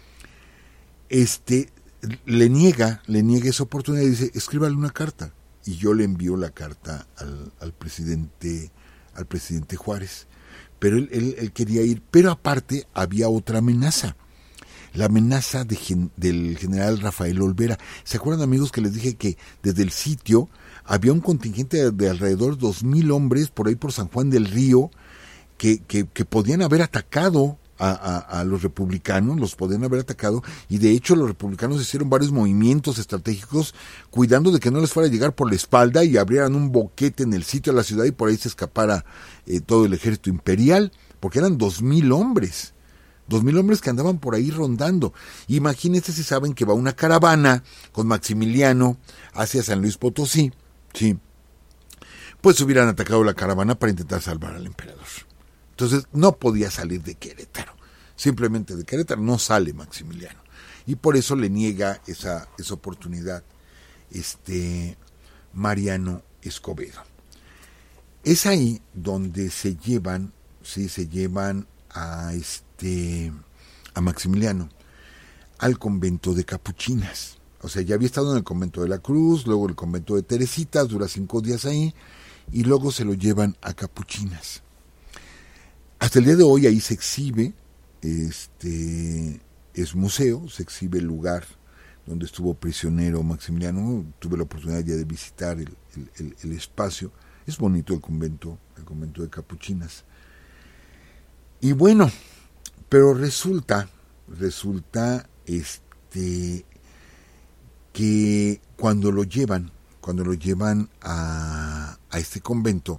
Le niega esa oportunidad y dice, escríbale una carta. Y yo le envío la carta al presidente Juárez. Pero él quería ir, pero aparte había otra amenaza, la amenaza del general Rafael Olvera. ¿Se acuerdan, amigos, que les dije que desde el sitio había un contingente de alrededor de 2,000 hombres por ahí por San Juan del Río que podían haber atacado a los republicanos, los podían haber atacado, y de hecho los republicanos hicieron varios movimientos estratégicos cuidando de que no les fuera a llegar por la espalda y abrieran un boquete en el sitio de la ciudad y por ahí se escapara todo el ejército imperial, porque eran 2,000 hombres. 2,000 hombres que andaban por ahí rondando. Imagínense si saben que va una caravana con Maximiliano hacia San Luis Potosí, ¿sí? Pues hubieran atacado la caravana para intentar salvar al emperador. Entonces no podía salir de Querétaro. Simplemente de Querétaro no sale Maximiliano. Y por eso le niega esa oportunidad Mariano Escobedo. Es ahí donde se llevan a Maximiliano al convento de Capuchinas. O sea, ya había estado en el convento de la Cruz, luego el convento de Teresitas, dura 5 días ahí, y luego se lo llevan a Capuchinas. Hasta el día de hoy ahí se exhibe, es museo, se exhibe el lugar donde estuvo prisionero Maximiliano. Tuve la oportunidad ya de visitar el espacio. Es bonito el convento de Capuchinas. Y bueno, pero resulta que cuando lo llevan a este convento,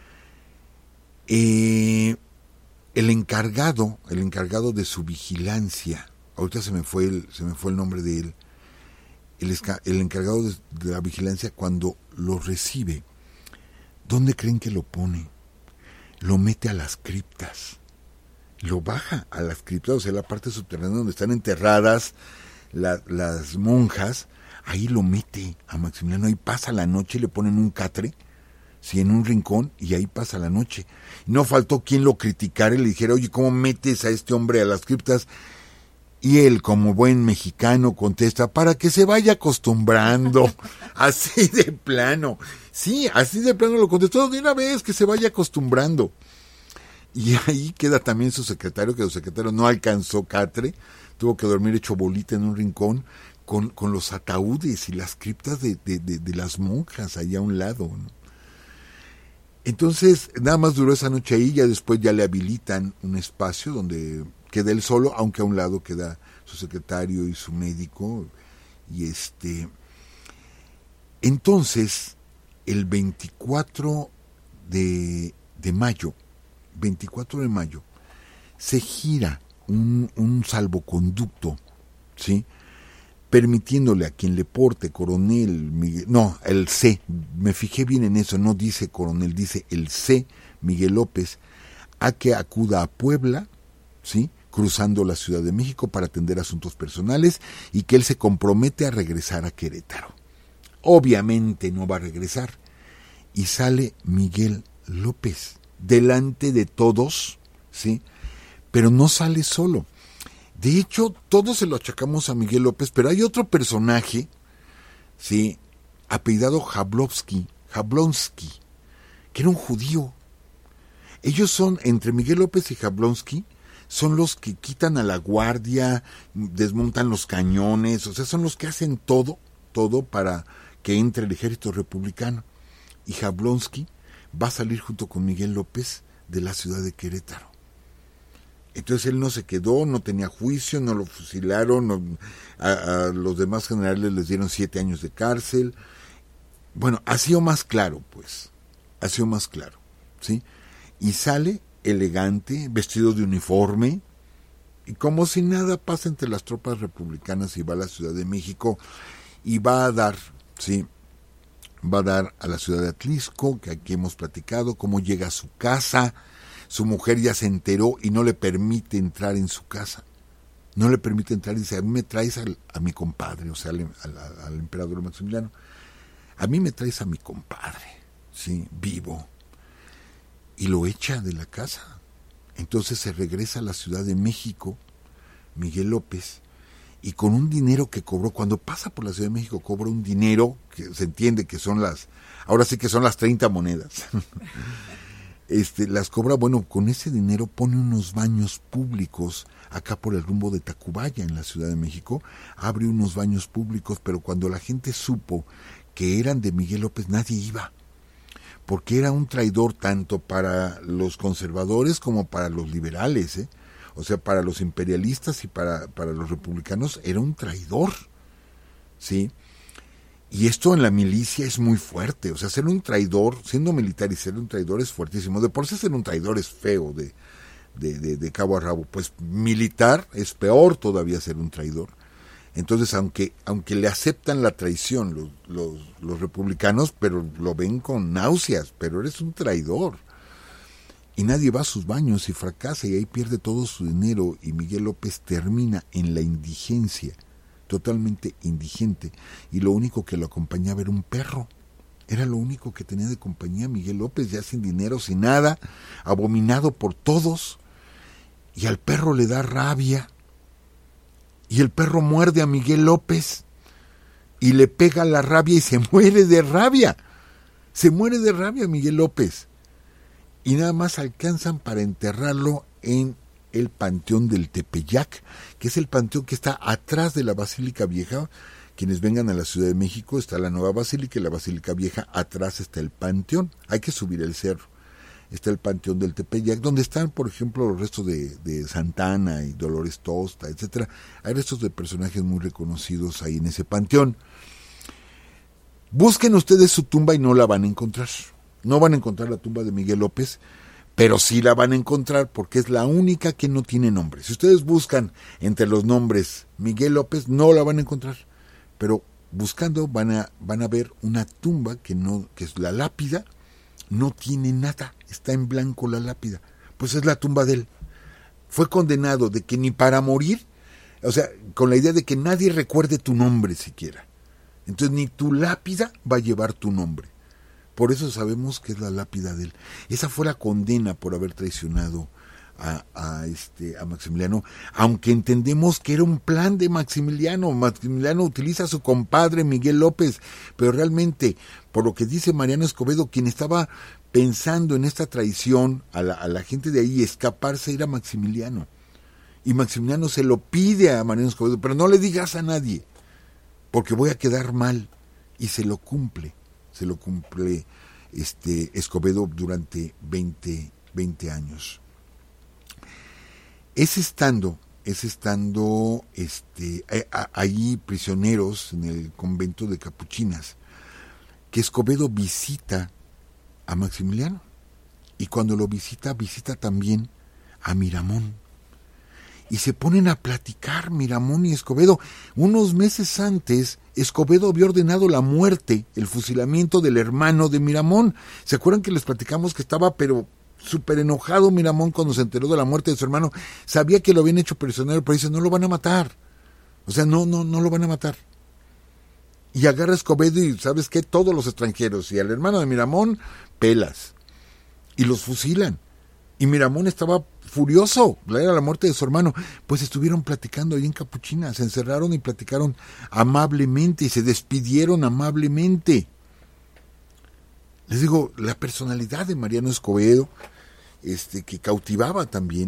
el encargado de su vigilancia, ahorita se me fue el nombre de él, el encargado de la vigilancia, cuando lo recibe, ¿dónde creen que lo pone? Lo mete a las criptas, lo baja a las criptas, o sea, la parte subterránea donde están enterradas las monjas, ahí lo mete a Maximiliano, ahí pasa la noche, le ponen un catre, sí, en un rincón, y ahí pasa la noche. No faltó quien lo criticara y le dijera, oye, ¿cómo metes a este hombre a las criptas? Y él, como buen mexicano, contesta, para que se vaya acostumbrando. Así de plano. Sí, así de plano lo contestó de una vez, que se vaya acostumbrando. Y ahí queda también su secretario, que su secretario no alcanzó catre, tuvo que dormir hecho bolita en un rincón, con los ataúdes y las criptas de las monjas ahí a un lado, ¿no? Entonces, nada más duró esa noche ahí, ya después ya le habilitan un espacio donde queda él solo, aunque a un lado queda su secretario y su médico. Y entonces, el 24 de mayo, se gira un salvoconducto, ¿sí?, permitiéndole a quien le porte, coronel Miguel, no, el C, me fijé bien en eso, no dice coronel, dice el C, Miguel López, a que acuda a Puebla, ¿sí?, cruzando la Ciudad de México para atender asuntos personales, y que él se compromete a regresar a Querétaro. Obviamente no va a regresar, y sale Miguel López delante de todos, ¿sí?, pero no sale solo. De hecho, todos se lo achacamos a Miguel López, pero hay otro personaje, ¿sí?, apellidado Jablonski, que era un judío. Ellos son, entre Miguel López y Jablonski, son los que quitan a la guardia, desmontan los cañones, o sea, son los que hacen todo para que entre el ejército republicano. Y Jablonski va a salir junto con Miguel López de la ciudad de Querétaro. Entonces él no se quedó, no tenía juicio, no lo fusilaron, a los demás generales les dieron 7 años de cárcel. Bueno, ha sido más claro, ¿sí? Y sale elegante, vestido de uniforme, y como si nada pasa entre las tropas republicanas, y va a la Ciudad de México, y va a dar a la ciudad de Atlisco, que aquí hemos platicado, cómo llega a su casa. Su mujer ya se enteró y no le permite entrar en su casa. No le permite entrar y dice, a mí me traes a mi compadre, o sea, al emperador Maximiliano. A mí me traes a mi compadre, ¿sí?, vivo. Y lo echa de la casa. Entonces se regresa a la Ciudad de México, Miguel López, y con un dinero que cobró, cuando pasa por la Ciudad de México, cobra un dinero que se entiende que son ahora sí que son las 30 monedas. Las cobra, bueno, con ese dinero pone unos baños públicos acá por el rumbo de Tacubaya, en la Ciudad de México, abre unos baños públicos, pero cuando la gente supo que eran de Miguel López, nadie iba, porque era un traidor tanto para los conservadores como para los liberales, o sea, para los imperialistas y para los republicanos era un traidor, ¿sí? Y esto en la milicia es muy fuerte, o sea, ser un traidor, siendo militar y ser un traidor es fuertísimo. De por sí ser un traidor es feo de cabo a rabo, pues militar es peor todavía ser un traidor. Entonces, aunque le aceptan la traición los republicanos, pero lo ven con náuseas, pero eres un traidor. Y nadie va a sus baños y fracasa y ahí pierde todo su dinero, y Miguel López termina en la indigencia, totalmente indigente, y lo único que lo acompañaba era un perro. Era lo único que tenía de compañía Miguel López, ya sin dinero, sin nada, abominado por todos, y al perro le da rabia, y el perro muerde a Miguel López, y le pega la rabia y se muere de rabia. Se muere de rabia Miguel López. Y nada más alcanzan para enterrarlo en el Panteón del Tepeyac, que es el panteón que está atrás de la Basílica Vieja. Quienes vengan a la Ciudad de México, está la nueva Basílica y la Basílica Vieja, atrás está el panteón, hay que subir el cerro. Está el Panteón del Tepeyac, donde están, por ejemplo, los restos de Santana y Dolores Tosta, etcétera. Hay restos de personajes muy reconocidos ahí en ese panteón. Busquen ustedes su tumba y no la van a encontrar. No van a encontrar la tumba de Miguel López, pero sí la van a encontrar porque es la única que no tiene nombre. Si ustedes buscan entre los nombres Miguel López, no la van a encontrar, pero buscando van a ver una tumba que es la lápida, no tiene nada, está en blanco la lápida, pues es la tumba de él. Fue condenado de que ni para morir O sea, con la idea de que nadie recuerde tu nombre siquiera. Entonces ni tu lápida va a llevar tu nombre. Por eso sabemos que es la lápida de él. Esa fue la condena por haber traicionado a Maximiliano, aunque entendemos que era un plan de Maximiliano. Maximiliano utiliza a su compadre Miguel López, pero realmente, por lo que dice Mariano Escobedo, quien estaba pensando en esta traición a la gente de ahí, escaparse, era Maximiliano. Y Maximiliano se lo pide a Mariano Escobedo, pero no le digas a nadie, porque voy a quedar mal. Y se lo cumple Escobedo durante 20 años. Es estando allí prisioneros en el convento de Capuchinas que Escobedo visita a Maximiliano, y cuando lo visita también a Miramón, y se ponen a platicar Miramón y Escobedo. Unos meses antes, Escobedo había ordenado la muerte, el fusilamiento del hermano de Miramón. ¿Se acuerdan que les platicamos que estaba pero súper enojado Miramón cuando se enteró de la muerte de su hermano? Sabía que lo habían hecho prisionero, pero dice, no lo van a matar. O sea, no lo van a matar. Y agarra a Escobedo y, ¿sabes qué? Todos los extranjeros y al hermano de Miramón, pelas. Y los fusilan. Y Miramón estaba furioso, era la muerte de su hermano. Pues estuvieron platicando ahí en Capuchinas, se encerraron y platicaron amablemente y se despidieron amablemente. Les digo, la personalidad de Mariano Escobedo, que cautivaba,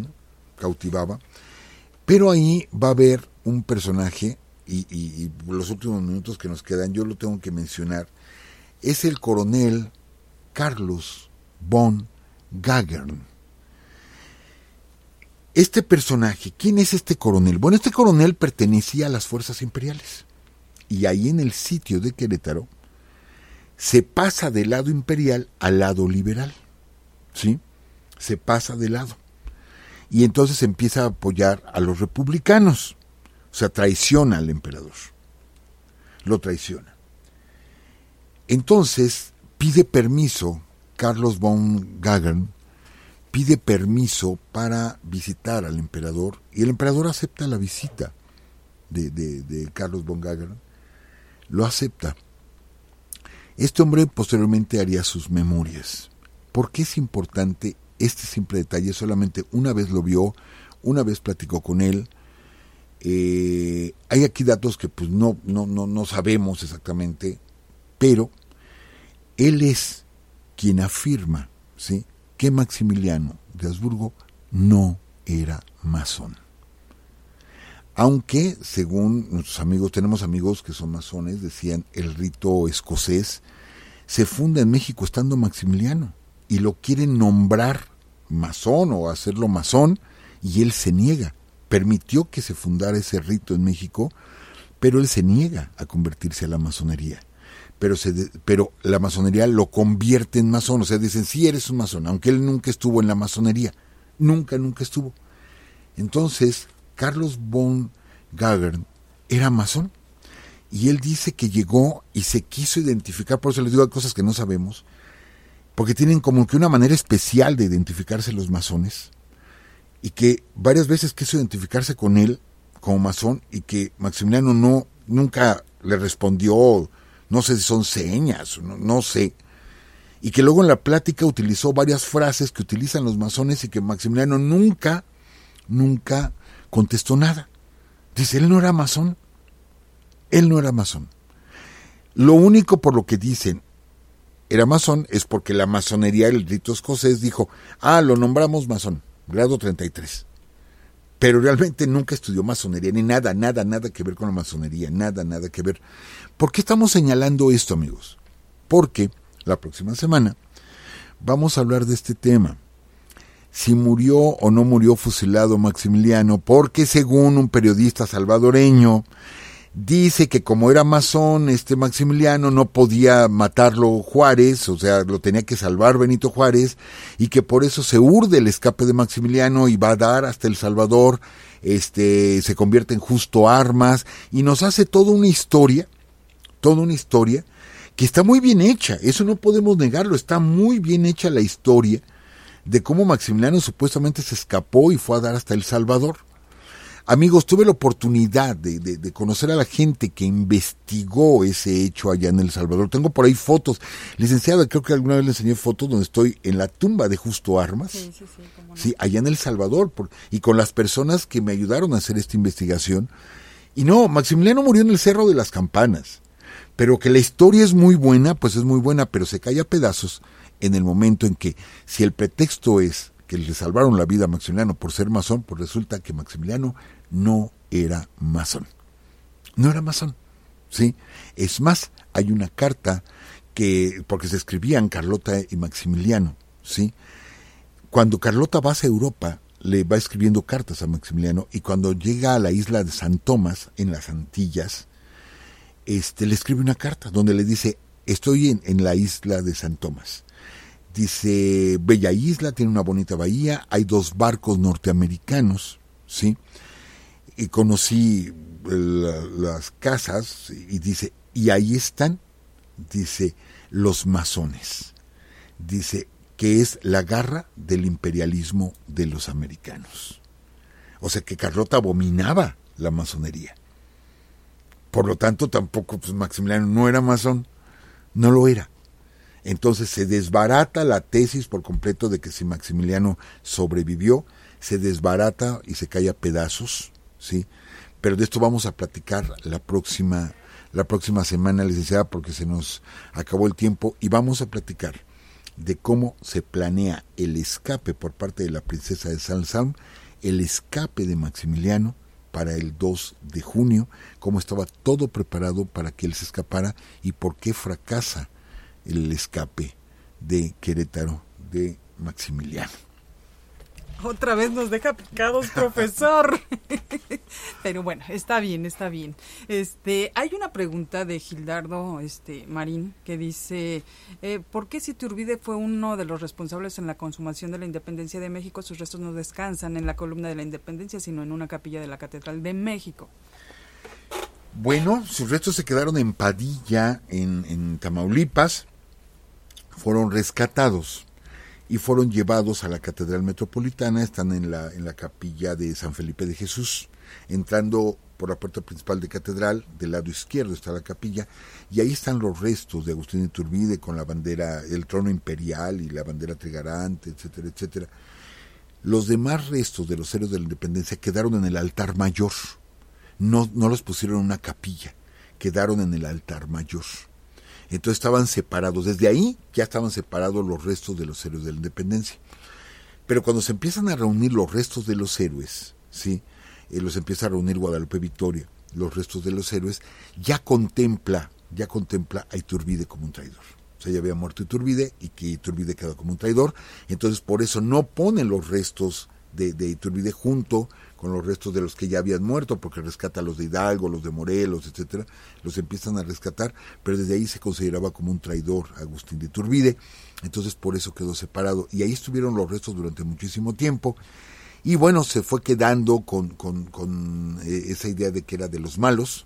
pero ahí va a haber un personaje, y los últimos minutos que nos quedan, yo lo tengo que mencionar, es el coronel Carlos von Gagern. Este personaje, ¿quién es este coronel? Bueno, este coronel pertenecía a las fuerzas imperiales, y ahí en el sitio de Querétaro se pasa del lado imperial al lado liberal, ¿sí? Se pasa de lado. Y entonces empieza a apoyar a los republicanos. O sea, traiciona al emperador. Lo traiciona. Entonces pide permiso, Carlos von Gagern pide permiso para visitar al emperador, y el emperador acepta la visita de Carlos von Gagern. Lo acepta. Este hombre posteriormente haría sus memorias. ¿Por qué es importante este simple detalle? Solamente una vez lo vio, una vez platicó con él. Hay aquí datos que pues no sabemos exactamente, pero él es quien afirma, ¿sí?, que Maximiliano de Habsburgo no era masón. Aunque, según nuestros amigos, tenemos amigos que son masones, decían el rito escocés se funda en México estando Maximiliano, y lo quieren nombrar masón o hacerlo masón, y él se niega. Permitió que se fundara ese rito en México, pero él se niega a convertirse a la masonería. Pero la masonería lo convierte en masón, o sea, dicen, sí, eres un masón, aunque él nunca estuvo en la masonería, nunca estuvo. Entonces, Carlos von Gagern era masón, y él dice que llegó y se quiso identificar, por eso les digo, hay cosas que no sabemos, porque tienen como que una manera especial de identificarse los masones, y que varias veces quiso identificarse con él como masón, y que Maximiliano nunca le respondió, no sé si son señas, no sé, y que luego en la plática utilizó varias frases que utilizan los masones y que Maximiliano nunca contestó nada. Dice, él no era masón. Lo único por lo que dicen era masón es porque la masonería, el rito escocés, dijo, lo nombramos masón, grado 33. Pero realmente nunca estudió masonería, ni nada que ver con la masonería, nada que ver. ¿Por qué estamos señalando esto, amigos? Porque la próxima semana vamos a hablar de este tema. Si murió o no murió fusilado Maximiliano, porque según un periodista salvadoreño, dice que como era masón, Maximiliano no podía matarlo Juárez, o sea, lo tenía que salvar Benito Juárez, y que por eso se urde el escape de Maximiliano y va a dar hasta El Salvador, se convierte en Justo Armas, y nos hace toda una historia que está muy bien hecha, eso no podemos negarlo, está muy bien hecha la historia de cómo Maximiliano supuestamente se escapó y fue a dar hasta El Salvador. Amigos, tuve la oportunidad de conocer a la gente que investigó ese hecho allá en El Salvador. Tengo por ahí fotos. Licenciada, creo que alguna vez le enseñé fotos donde estoy en la tumba de Justo Armas. Sí, cómo no. Sí, allá en El Salvador. Y con las personas que me ayudaron a hacer esta investigación. Y no, Maximiliano murió en el Cerro de las Campanas. Pero que la historia es muy buena, pues es muy buena, pero se cae a pedazos en el momento en que, si el pretexto es que le salvaron la vida a Maximiliano por ser masón, pues resulta que Maximiliano no era masón. No era masón, ¿sí? Es más, hay una carta que, porque se escribían Carlota y Maximiliano, ¿sí? Cuando Carlota va hacia Europa, le va escribiendo cartas a Maximiliano, y cuando llega a la isla de San Tomás, en las Antillas, le escribe una carta donde le dice: estoy en la isla de San Tomás. Dice, bella isla, tiene una bonita bahía, hay 2 barcos norteamericanos, ¿sí? Y conocí las casas, y dice, y ahí están, dice, los masones. Dice que es la garra del imperialismo de los americanos. O sea que Carlota abominaba la masonería. Por lo tanto, tampoco, pues, Maximiliano no era masón, no lo era. Entonces se desbarata la tesis por completo de que si Maximiliano sobrevivió, se desbarata y se cae a pedazos, ¿sí? Pero de esto vamos a platicar la próxima semana, licenciada, porque se nos acabó el tiempo, y vamos a platicar de cómo se planea el escape por parte de la princesa de Salm, el escape de Maximiliano para el 2 de junio, cómo estaba todo preparado para que él se escapara y por qué fracasa el escape de Querétaro de Maximiliano. Otra vez nos deja picados, profesor. Pero bueno, está bien. Hay una pregunta de Gildardo Marín que dice, ¿por qué si Iturbide fue uno de los responsables en la consumación de la independencia de México, sus restos no descansan en la columna de la Independencia, sino en una capilla de la Catedral de México? Bueno, sus restos se quedaron en Padilla, en Tamaulipas, fueron rescatados y fueron llevados a la Catedral Metropolitana. Están en la capilla de San Felipe de Jesús, entrando por la puerta principal de Catedral. Del lado izquierdo está la capilla, y ahí están los restos de Agustín de Iturbide con la bandera, el trono imperial y la bandera trigarante, etcétera, etcétera. Los demás restos de los héroes de la independencia quedaron en el altar mayor, no los pusieron en una capilla, quedaron en el altar mayor. Entonces estaban separados, desde ahí ya estaban separados los restos de los héroes de la independencia. Pero cuando se empiezan a reunir los restos de los héroes, ¿sí? Los empieza a reunir Guadalupe Victoria, los restos de los héroes, ya contempla a Iturbide como un traidor. O sea, ya había muerto Iturbide y que Iturbide quedó como un traidor. Entonces por eso no ponen los restos de Iturbide junto con los restos de los que ya habían muerto, porque rescata a los de Hidalgo, los de Morelos, etcétera, los empiezan a rescatar, pero desde ahí se consideraba como un traidor Agustín de Iturbide. Entonces por eso quedó separado, y ahí estuvieron los restos durante muchísimo tiempo. Y bueno, se fue quedando con esa idea de que era de los malos,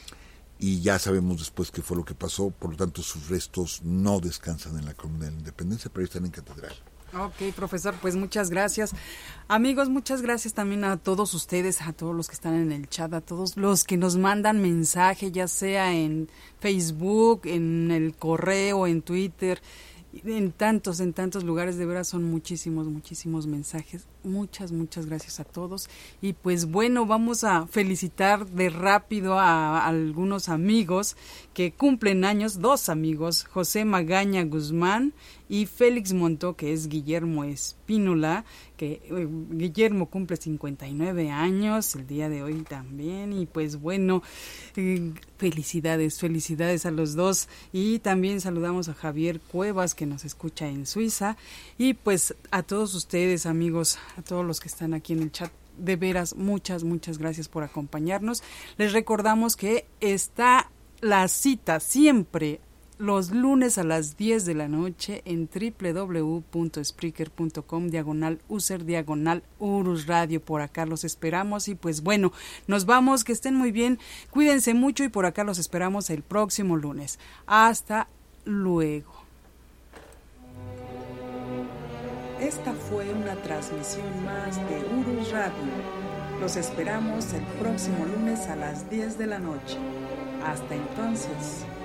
y ya sabemos después qué fue lo que pasó. Por lo tanto, sus restos no descansan en la columna de la Independencia, pero están en Catedral. Ok, profesor, pues muchas gracias. Amigos, muchas gracias también a todos ustedes, a todos los que están en el chat, a todos los que nos mandan mensaje, ya sea en Facebook, en el correo, en Twitter, en tantos lugares. De veras son muchísimos mensajes. Muchas gracias a todos. Y pues bueno, vamos a felicitar de rápido a algunos amigos que cumplen años, 2 amigos, José Magaña Guzmán y Félix Montó, que es Guillermo Espínola, que Guillermo cumple 59 años el día de hoy también. Y pues bueno, felicidades a los dos. Y también saludamos a Javier Cuevas, que nos escucha en Suiza. Y pues a todos ustedes, amigos, a todos los que están aquí en el chat, de veras, muchas gracias por acompañarnos. Les recordamos que está la cita siempre los lunes a las 10 de la noche en www.spreaker.com/user/Urus Radio. Por acá los esperamos. Y pues bueno, nos vamos, que estén muy bien, cuídense mucho, y por acá los esperamos el próximo lunes. Hasta luego. Esta fue una transmisión más de Urus Radio. Los esperamos el próximo lunes a las 10 de la noche. Hasta entonces.